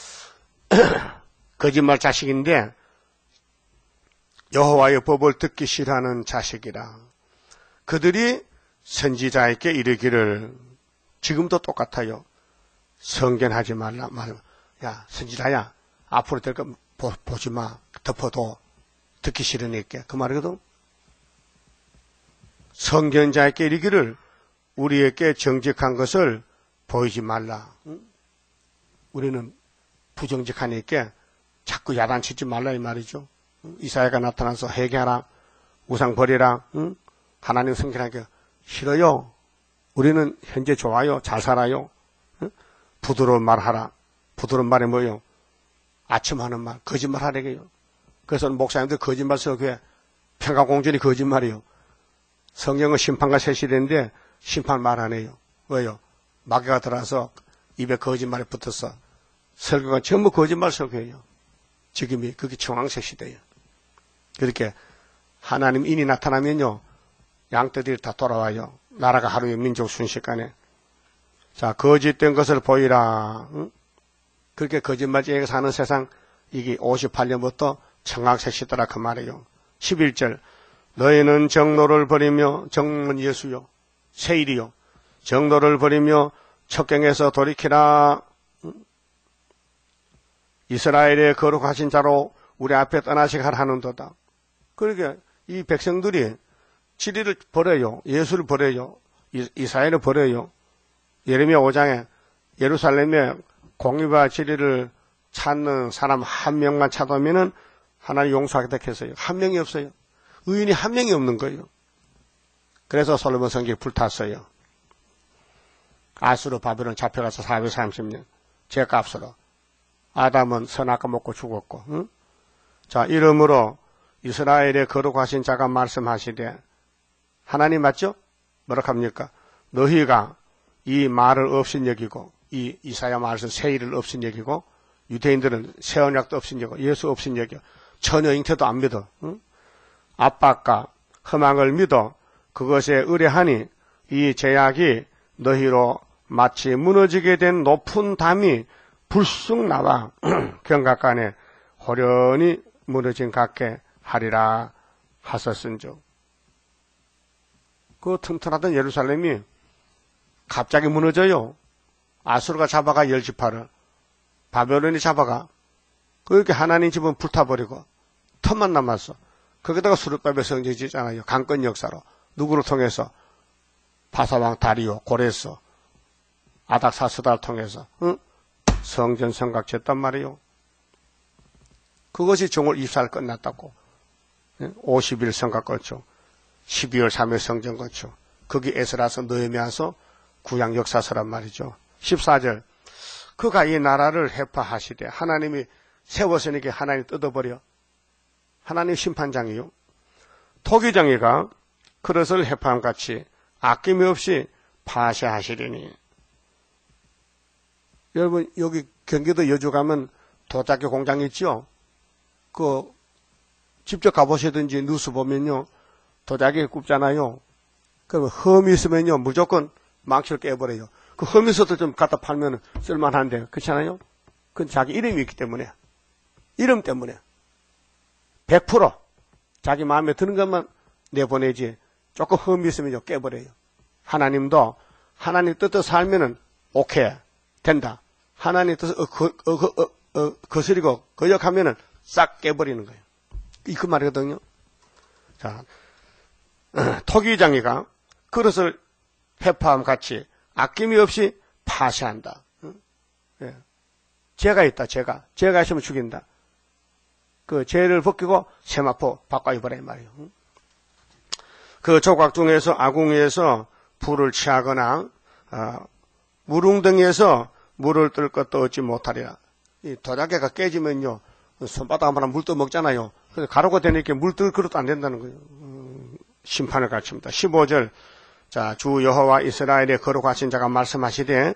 거짓말 자식인데 여호와의 법을 듣기 싫어하는 자식이라. 그들이 선지자에게 이르기를 지금도 똑같아요. 성견하지 말라. 야 선지자야 앞으로 될 거 보지 마. 덮어도 듣기 싫으니까 그 말이거든. 성견자에게 이르기를 우리에게 정직한 것을 보이지 말라. 응? 우리는 부정직하니까 자꾸 야단치지 말라 이 말이죠. 이사야가 나타나서 회개하라. 우상 버리라. 응? 하나님 성견하니까 싫어요. 우리는 현재 좋아요. 잘 살아요. 응? 부드러운 말 하라. 부드러운 말이 뭐예요? 아침 하는 말. 거짓말 하래요. 그래서 목사님들 거짓말 설교해. 평강공전이 거짓말이에요. 성경은 심판과 세시되는데 심판 말 안 해요. 왜요? 마귀가 들어와서 입에 거짓말이 붙어서 설교가 전부 거짓말 설교예요. 지금이 그게 청황세 시대예요. 그렇게 하나님 인이 나타나면요. 양떼들이 다 돌아와요. 나라가 하루에 민족 순식간에. 자, 거짓된 것을 보이라. 응? 그렇게 거짓말쟁이가 사는 세상 이게 58년부터 청황세 시대라 그 말이에요. 11절 너희는 정노를 버리며 정은 예수요. 세일이요. 정노를 버리며 척경에서 돌이키라. 이스라엘의 거룩하신 자로 우리 앞에 떠나시게 하는도다. 그러니까 이 백성들이 진리를 버려요. 예수를 버려요. 이스라엘을 버려요. 예레미야 5장에 예루살렘에 공의와 진리를 찾는 사람 한 명만 찾아오면은 하나님 용서하겠다 했어요. 한 명이 없어요. 의인이 한 명이 없는 거예요. 그래서 솔로몬 성경이 불탔어요. 아수르 바벨론 잡혀가서 430년 죄값으로. 아담은 선악과 먹고 죽었고. 응? 자, 이러므로 이스라엘의 거룩하신 자가 말씀하시되 하나님 맞죠? 뭐라고 합니까? 너희가 이 말을 없인 여기고 이 이사야 말씀 세일을 없인 여기고 유대인들은 새 언약도 없인 여기고 예수 없인 여기고 전혀 잉태도 안 믿어. 응? 압박과 허망을 믿어 그것에 의뢰하니 이 제약이 너희로 마치 무너지게 된 높은 담이 불쑥 나와 경각간에 호련히 무너진 같게 하리라 하셨은즉. 그 튼튼하던 예루살렘이 갑자기 무너져요. 아수르가 잡아가 열지파를 바벨론이 잡아가. 그렇게 하나님 집은 불타버리고 터만 남았어. 거기다가 수르바벨 성전 짓잖아요. 강권 역사로. 누구를 통해서? 바사왕 다리오, 고레스, 아닥사스다를 통해서 응? 성전 성각 짓단 말이에요. 그것이 정월 24일 끝났다고. 50일 성각 거쳐 12월 3일 성전 거쳐 거기 에스라서 느헤미야서 구약 역사서란 말이죠. 14절 그가 이 나라를 해파하시되 하나님이 세웠으니까 하나님 뜯어버려. 하나님 심판장이요. 토기장이가 그릇을 해파함같이 아낌없이 파쇄하시리니. 여러분 여기 경기도 여주 가면 도자기 공장 있죠? 그 직접 가보시든지 뉴스 보면요. 도자기 굽잖아요. 그럼 흠이 있으면요. 무조건 망치를 깨버려요. 그 흠 있어도 좀 갖다 팔면 쓸만한데 그렇잖아요? 그건 자기 이름이 있기 때문에. 이름 때문에. 100% 자기 마음에 드는 것만 내보내지 조금 흠이 있으면 깨버려요. 하나님도 하나님 뜻대로 살면은 오케이 된다. 하나님 뜻을 거스리고 거역하면은 싹 깨버리는 거예요. 이 그 말이거든요. 자, 토기장이가 그릇을 회파함 같이 아낌이 없이 파쇄한다. 예. 죄가 있다. 죄가 있으면 죽인다. 그 죄를 벗기고 세마포 바꿔입어라 이 말이에요. 그 조각 중에서 아궁이에서 불을 취하거나 물웅덩이에서 물을 뜰 것도 얻지 못하리라. 이 도자기가 깨지면요 손바닥 한번 물 떠먹잖아요. 그래서 가루가 되니까 물 뜰 그릇도 안 된다는 거예요. 심판을 가르칩니다. 15절 자, 주 여호와 이스라엘의 거룩하신 자가 말씀하시되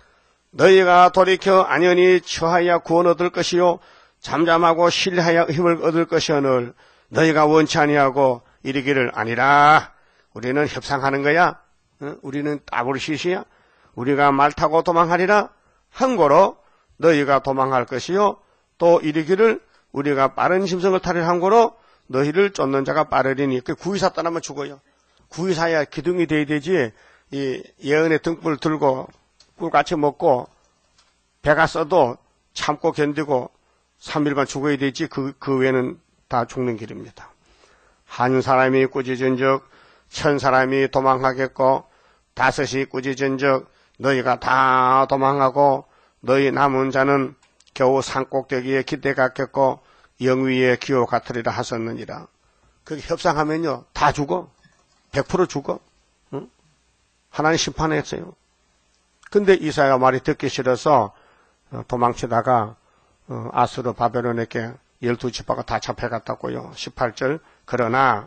너희가 돌이켜 안연히 처하여 구원 얻을 것이요 잠잠하고 신뢰하여 힘을 얻을 것이오늘 너희가 원치 아니하고 이르기를 아니라 우리는 협상하는 거야. 우리는 따블시시야. 우리가 말 타고 도망하리라. 항고로 너희가 도망할 것이요 또 이르기를 우리가 빠른 짐승을 타려 항고로 너희를 쫓는 자가 빠르리니. 그 구이사 떠나면 죽어요. 구이사야 기둥이 돼야 되지. 이 예언의 등불 들고 꿀같이 먹고 배가 써도 참고 견디고 3일만 죽어야 되지. 그 외에는 다 죽는 길입니다. 한 사람이 꾸짖은즉 1000사람이 도망하겠고 5이 꾸짖은즉 너희가 다 도망하고 너희 남은 자는 겨우 산꼭대기에 기대 같겠고 영위의 기호 같으리라 하셨느니라. 그게 협상하면요 다 죽어. 100% 죽어. 응? 하나님 심판했어요. 근데 이사야 말이 듣기 싫어서 도망치다가 아수르 바벨론에게 12지파가 다 잡혀갔다고요. 18절 그러나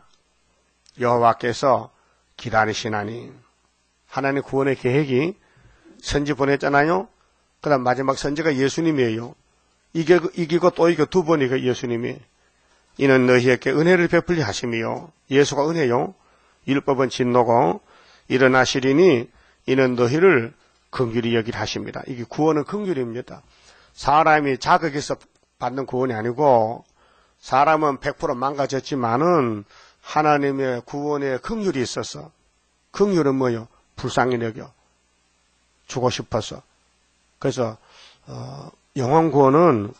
여호와께서 기다리시나니. 하나님 구원의 계획이 선지 보냈잖아요. 그 다음 마지막 선지가 예수님이에요. 이기고 또 이기고 두 번이고 예수님이. 이는 너희에게 은혜를 베풀리 하심이요. 예수가 은혜요. 율법은 진노고 일어나시리니 이는 너희를 긍휼히 여기라 하십니다. 이게 구원은 긍휼입니다. 사람이 자극해서 받는 구원이 아니고 사람은 100% 망가졌지만은 하나님의 구원에 긍휼이 있어서. 긍휼은 뭐요? 불쌍히 여겨. 주고 싶어서. 그래서 영원 구원은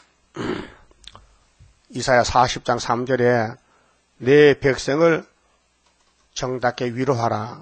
이사야 40장 3절에 내 백성을 정답게 위로하라.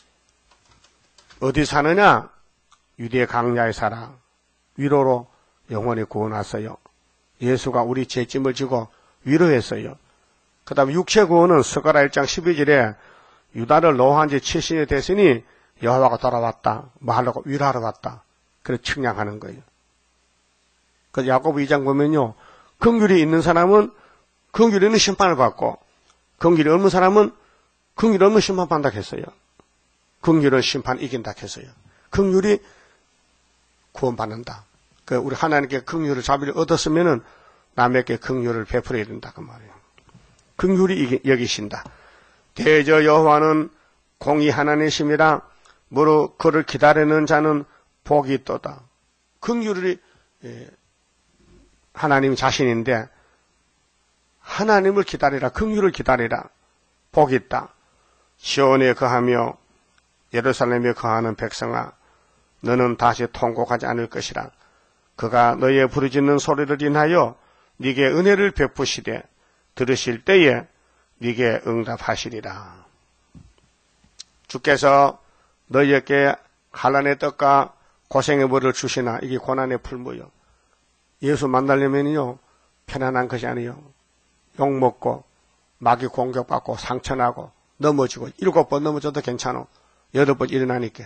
어디 사느냐? 유대 강야에 살아. 위로로 영원히 구원하세요. 예수가 우리 죄짐을 지고 위로했어요. 그 다음 육체 구원은 스가랴 1장 12절에 유다를 노한 지 7년이 됐으니 여호와가 돌아왔다. 뭐 하려고? 위로하러 왔다. 그래서 측량하는 거예요. 그래서 야고보 2장 보면요. 긍휼이 있는 사람은 긍휼이 있는 심판을 받고 긍휼이 없는 사람은 긍휼이 없는 심판 받는다 했어요. 긍휼은 심판 이긴다 했어요. 긍휼이 구원받는다. 우리 하나님께 긍휼을 자비를 얻었으면은 남에게 긍휼을 베풀어야 된다 그 말이에요. 긍휼이 여기신다. 대저 여호와는 공의 하나님이시미라. 무릇 그를 기다리는 자는 복이 있도다. 긍휼이 하나님 자신인데 하나님을 기다리라. 긍휼을 기다리라. 복이 있다. 시온에 거하며 예루살렘에 거하는 백성아 너는 다시 통곡하지 않을 것이라. 그가 너의 부르짖는 소리를 인하여 네게 은혜를 베푸시되 들으실 때에 네게 응답하시리라. 주께서 너희에게 환난의 떡과 고생의 물을 주시나. 이게 고난의 풀무요. 예수 만나려면요 편안한 것이 아니에요. 욕먹고 마귀 공격받고 상처나고 넘어지고 7번 넘어져도 괜찮아. 8번 일어나니까.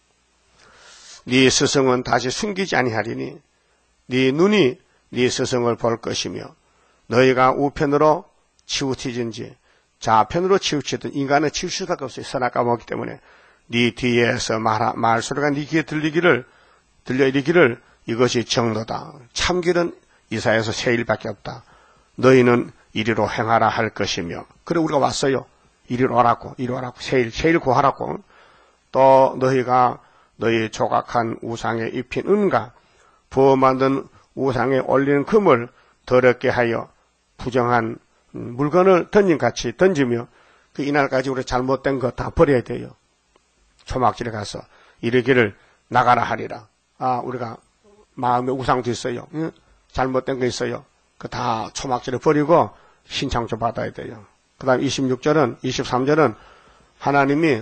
네 스승은 다시 숨기지 아니하리니 네 눈이 네 스승을 볼 것이며 너희가 우편으로 치우치든지 좌편으로 치우치든 인간은 치우칠 수밖에 없어요. 선악과 먹기 때문에. 네 뒤에서 말소리가 네 귀에 들려 이르기를 이것이 정도다. 참길은 이사야서 세 일밖에 없다. 너희는 이리로 행하라 할 것이며. 그래 우리가 왔어요. 이리로 오라고 세 일 구하라고. 또 너희가 너희 조각한 우상에 입힌 은과 부어 만든 우상에 올리는 금을 더럽게 하여 부정한 물건을 던진같이 던지며 그 이날까지 우리 잘못된 거 다 버려야 돼요. 초막질에 가서 이르기를 나가라 하리라. 우리가 마음에 우상도 있어요. 잘못된 거 있어요. 그 다 초막질에 버리고 신창조 받아야 돼요. 그 다음 23절은 하나님이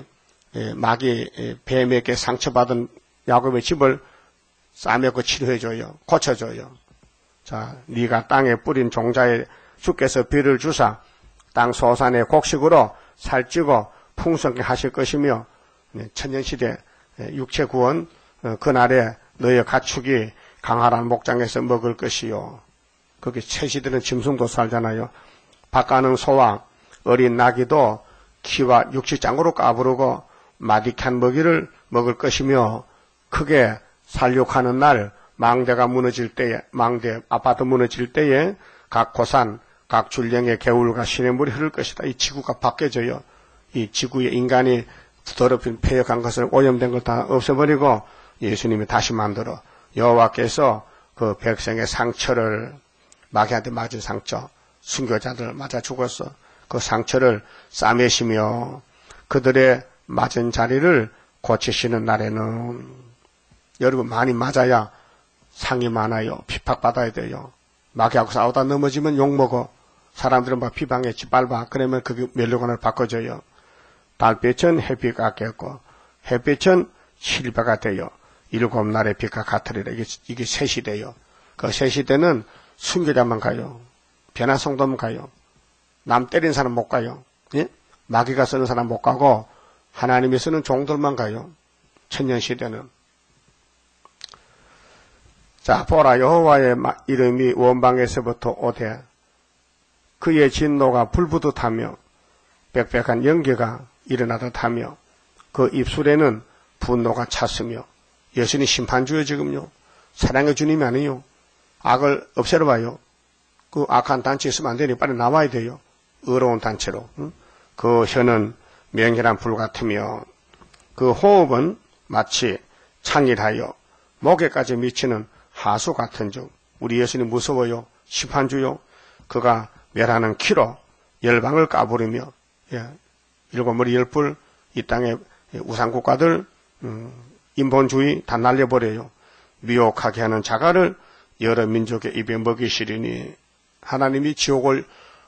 마귀 뱀에게 상처받은 야곱의 집을 싸매고 치료해줘요. 고쳐줘요. 자, 네가 땅에 뿌린 종자에 주께서 비를 주사 땅 소산의 곡식으로 살찌고 풍성케 하실 것이며 천년시대 육체 구원 그날에 너의 가축이 강활한 목장에서 먹을 것이요. 거기 채시들은 짐승도 살잖아요. 밭가는 소와 어린 나귀도 키와 육식장으로 까부르고 마디칸 먹이를 먹을 것이며 크게 살육하는 날 망대가 무너질 때에 망대 아파트 무너질 때에 각 고산 각 줄령의 개울과 시냇물이 흐를 것이다. 이 지구가 바뀌어져요. 이 지구에 인간이 더럽힌 폐역한 것을 오염된 걸 다 없애버리고 예수님이 다시 만들어 여호와께서 그 백성의 상처를 마귀한테 맞은 상처 순교자들 맞아 죽었어. 그 상처를 싸매시며 그들의 맞은 자리를 고치시는 날에는 여러분 많이 맞아야 상이 많아요. 핍박받아야 돼요. 마귀하고 싸우다 넘어지면 욕먹어. 사람들은 막 비방에 짓밟아. 그러면 그게 멸류관을 바꿔줘요. 달빛은 햇빛 같겠고 햇빛은 실바가 돼요. 7날의 빛과 같으리라. 이게 새 시대요. 그 새 시대는 순교자만 가요. 변화 성도만 가요. 남 때린 사람 못 가요. 예? 마귀가 쓰는 사람 못 가고 하나님이 쓰는 종들만 가요. 천년시대는. 자, 보라 여호와의 이름이 원방에서부터 오되 그의 진노가 불부듯하며 빽빽한 연기가 일어나듯 하며 그 입술에는 분노가 찼으며 예수님 심판주요 지금요. 사랑의 주님이 아니요. 악을 없애려봐요. 그 악한 단체 있으면 안 되니 빨리 나와야 돼요. 의로운 단체로. 응? 그 혀는 맹렬한 불 같으며 그 호흡은 마치 창일하여 목에까지 미치는 하수 같은 즉 우리 예수님 무서워요. 심판주요. 그가 멸하는 키로 열방을 까부리며 일곱 머리 열불 이 땅의 우상국가들 인본주의 다 날려버려요. 미혹하게 하는 자가를 여러 민족의 입에 먹이시리니 하나님이 지옥을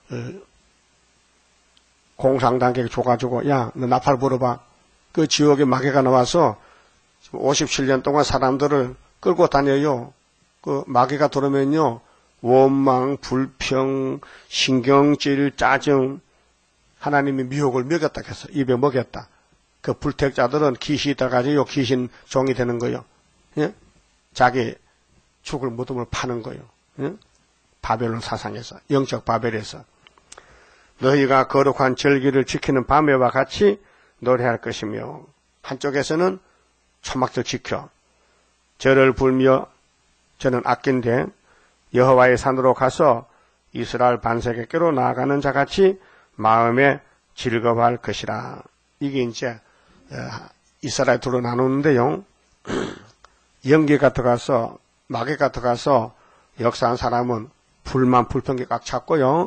공상단계에 줘가지고 야 너 나팔 불어봐. 그 지옥에 마귀가 나와서 57년 동안 사람들을 끌고 다녀요. 그 마귀가 들어오면요 원망, 불평, 신경질, 짜증 하나님이 미혹을 먹였다 해서 입에 먹였다. 그 불택자들은 귀신이 들어가지고 귀신 종이 되는 거예요. 예? 자기 죽을 무덤을 파는 거예요. 예? 바벨론 사상에서 영적 바벨에서 너희가 거룩한 절기를 지키는 밤에와 같이 노래할 것이며 한쪽에서는 초막절 지켜 절을 불며 저는 아낀데 여호와의 산으로 가서 이스라엘 반석에게로 나아가는 자같이 마음에 즐거워할 것이라. 이게 이제 이스라엘 둘로 나누는데요. 연기가 들어가서 마귀가 들어가서 역사한 사람은 불만 불평이 꽉 찼고요.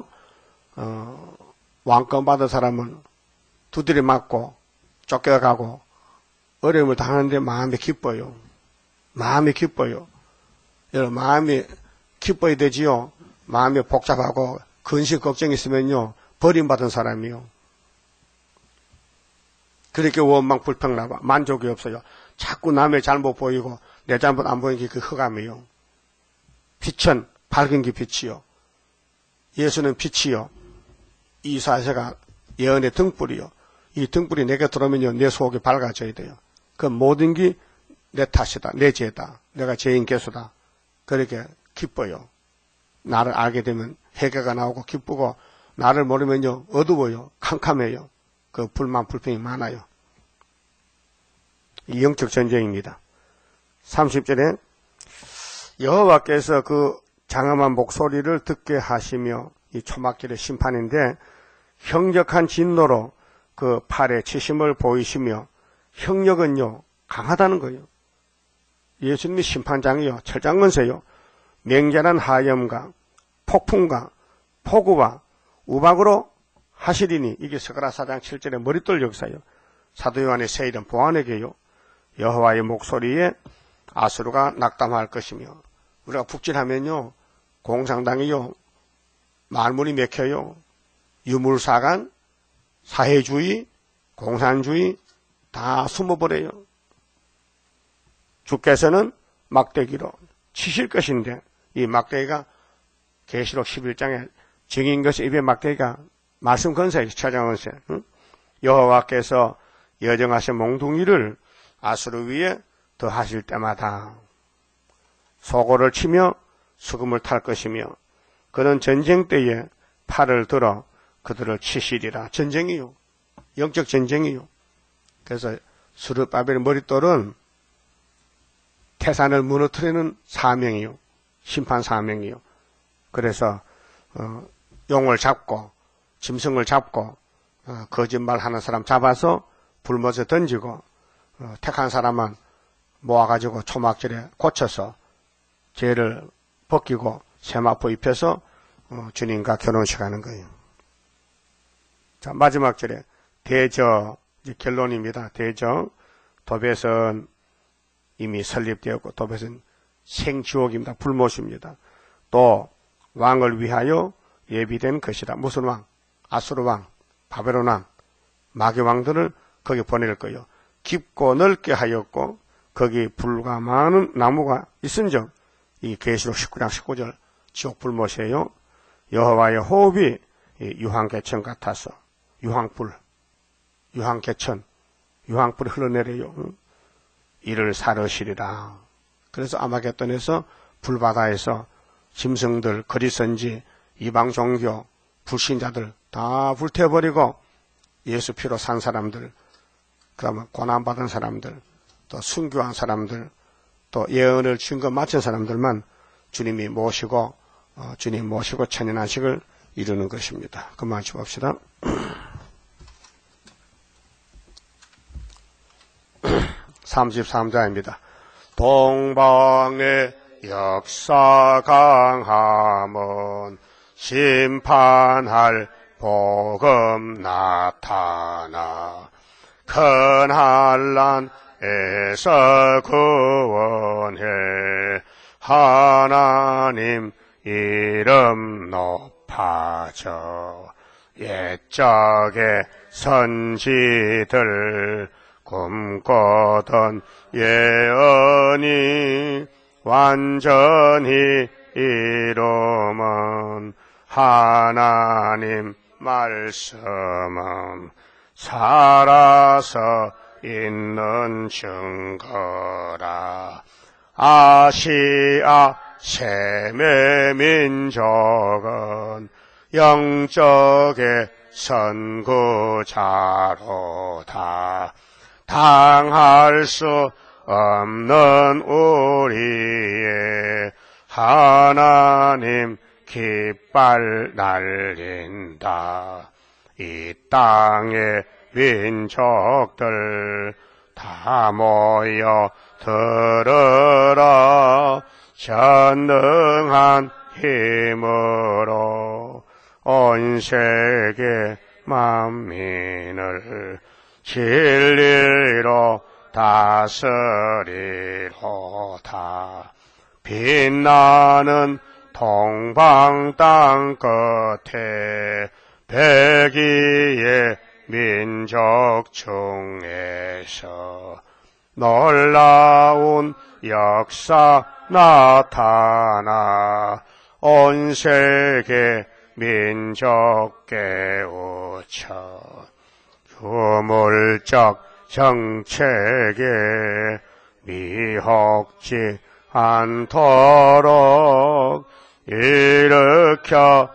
왕권 받은 사람은 두드려 맞고 쫓겨가고 어려움을 당하는데 마음이 기뻐요. 마음이 기뻐요. 여러분 마음이 기뻐야 되지요. 마음이 복잡하고 근심 걱정이 있으면요 버림받은 사람이요. 그렇게 원망 불평 나와 만족이 없어요. 자꾸 남의 잘못 보이고 내 잘못 안 보이는 게 그 흑암이요. 빛은 밝은 게 빛이요. 예수는 빛이요. 이사야가 예언의 등불이요. 이 등불이 내게 들어오면요 내 속이 밝아져야 돼요. 그 모든 게 내 탓이다. 내 죄다. 내가 죄인 개수다. 그렇게 기뻐요. 나를 알게 되면 회개가 나오고 기쁘고 나를 모르면요 어두워요. 캄캄해요. 그 불만 불평이 많아요. 이 영적 전쟁입니다. 30절에 여호와께서 그 장엄한 목소리를 듣게 하시며 이 초막절의 심판인데 형력한 진노로 그 팔에 치심을 보이시며 형력은요 강하다는 거예요. 예수님이 심판장이요 철장건세요. 맹렬한 하염과 폭풍과 폭우와 우박으로 하시리니 이게 스가랴 4장 7절의 머릿돌 역사요. 사도 요한의 새 이름 보아내게요. 여호와의 목소리에 아수르가 낙담할 것이며 우리가 북진하면요 공산당이요 말문이 맥혀요. 유물사관, 사회주의, 공산주의 다 숨어버려요. 주께서는 막대기로 치실 것인데 이 막대기가 계시록 11장에 증인 것이 입에 막대기가 말씀 건사에 찾아온세. 여호와께서 여정하신 몽둥이를 아수르 위에 더하실 때마다 소고를 치며 수금을 탈 것이며 그는 전쟁 때에 팔을 들어 그들을 치시리라. 전쟁이요. 영적 전쟁이요. 그래서 스룹바벨의 머릿돌은 태산을 무너뜨리는 사명이요. 심판 사명이요. 그래서 용을 잡고 짐승을 잡고 거짓말하는 사람 잡아서 불못에 던지고 택한 사람은 모아가지고 초막절에 고쳐서 죄를 벗기고 세마포 입혀서 주님과 결혼식 하는 거예요. 자, 마지막 절에 대저, 이제 결론입니다. 대저, 도벳은 이미 설립되었고 도벳은 생지옥입니다. 불못입니다. 또 왕을 위하여 예비된 것이다. 무슨 왕? 아수르 왕, 바벨론 왕, 마귀 왕들을 거기 보낼 거예요. 깊고 넓게 하였고 거기 불과 많은 나무가 있은즉 이 계시록 19장 19절 지옥 불못이에요. 여호와의 호흡이 유황개천 같아서 유황불, 유황개천, 유황불이 흘러내려요. 이를 사르시리라. 그래서 아마겟돈에서 불바다에서 짐승들, 거리선지, 이방 종교, 불신자들 다 불태워버리고 예수 피로 산 사람들, 그 다음에 고난받은 사람들, 또 순교한 사람들, 또 예언을 증거 마친 사람들만 주님이 모시고 주님 모시고 천연한식을 이루는 것입니다. 그만 줍시다. 33장입니다. 동방의 역사 강함은 심판할 복음 나타나 큰 한란에서 구원해 하나님 이름 높아져 옛적의 선지들 꿈꾸던 예언이 완전히 이루면 하나님 말씀은 살아서 있는 증거라. 아시아 셈의 민족은 영적의 선구자로다. 당할 수 없는 우리의 하나님 깃발 날린다. 이 땅의 민족들 다 모여 들으라. 전능한 힘으로 온 세계 만민을 진리로 다스리로다. 빛나는 동방 땅 끝에 백이의 민족 중에서 놀라운 역사 나타나 온 세계 민족 깨우쳐 유물적 정책에 미혹지 않도록 일으켜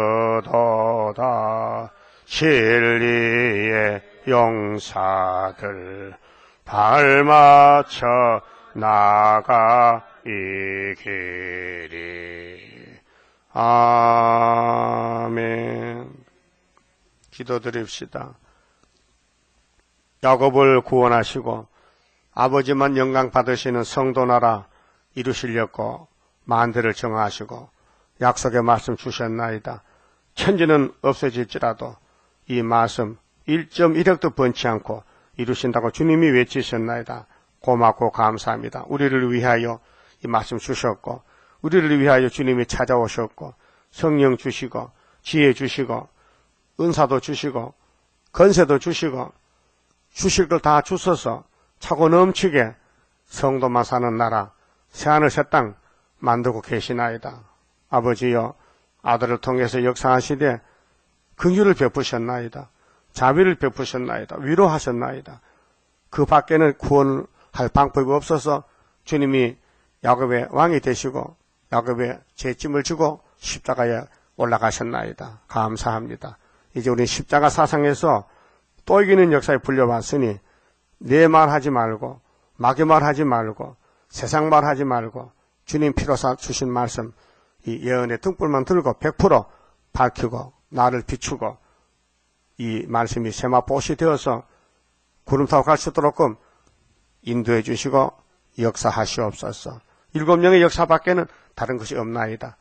주도다. 진리의 용사들 발맞춰 나가 이 길이. 아멘. 기도드립시다. 야곱을 구원하시고 아버지만 영광 받으시는 성도나라 이루시려고 만대를 정하시고 약속의 말씀 주셨나이다. 천지는 없어질지라도 이 말씀 1.1획도 번치 않고 이루신다고 주님이 외치셨나이다. 고맙고 감사합니다. 우리를 위하여 이 말씀 주셨고 우리를 위하여 주님이 찾아오셨고 성령 주시고 지혜 주시고 은사도 주시고 건세도 주시고 주실 걸 다 주셔서 차고 넘치게 성도만 사는 나라, 새하늘 새 땅 만들고 계시나이다. 아버지여, 아들을 통해서 역사하시되 긍휼을 베푸셨나이다. 자비를 베푸셨나이다. 위로하셨나이다. 그 밖에는 구원할 방법이 없어서 주님이 야곱의 왕이 되시고 야곱의 죄짐을 지고 십자가에 올라가셨나이다. 감사합니다. 이제 우리 십자가 사상에서 또 이기는 역사에 불려왔으니 내 말하지 말고 마귀 말하지 말고 세상 말하지 말고 주님 피로사 주신 말씀 이 예언의 등불만 들고 100% 밝히고 나를 비추고 이 말씀이 세마포시 되어서 구름 타고 갈 수 있도록 인도해 주시고 역사하시옵소서. 7명의 역사 밖에는 다른 것이 없나이다.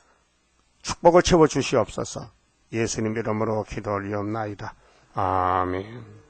축복을 채워 주시옵소서. 예수님 이름으로 기도 올리옵나이다. 아멘.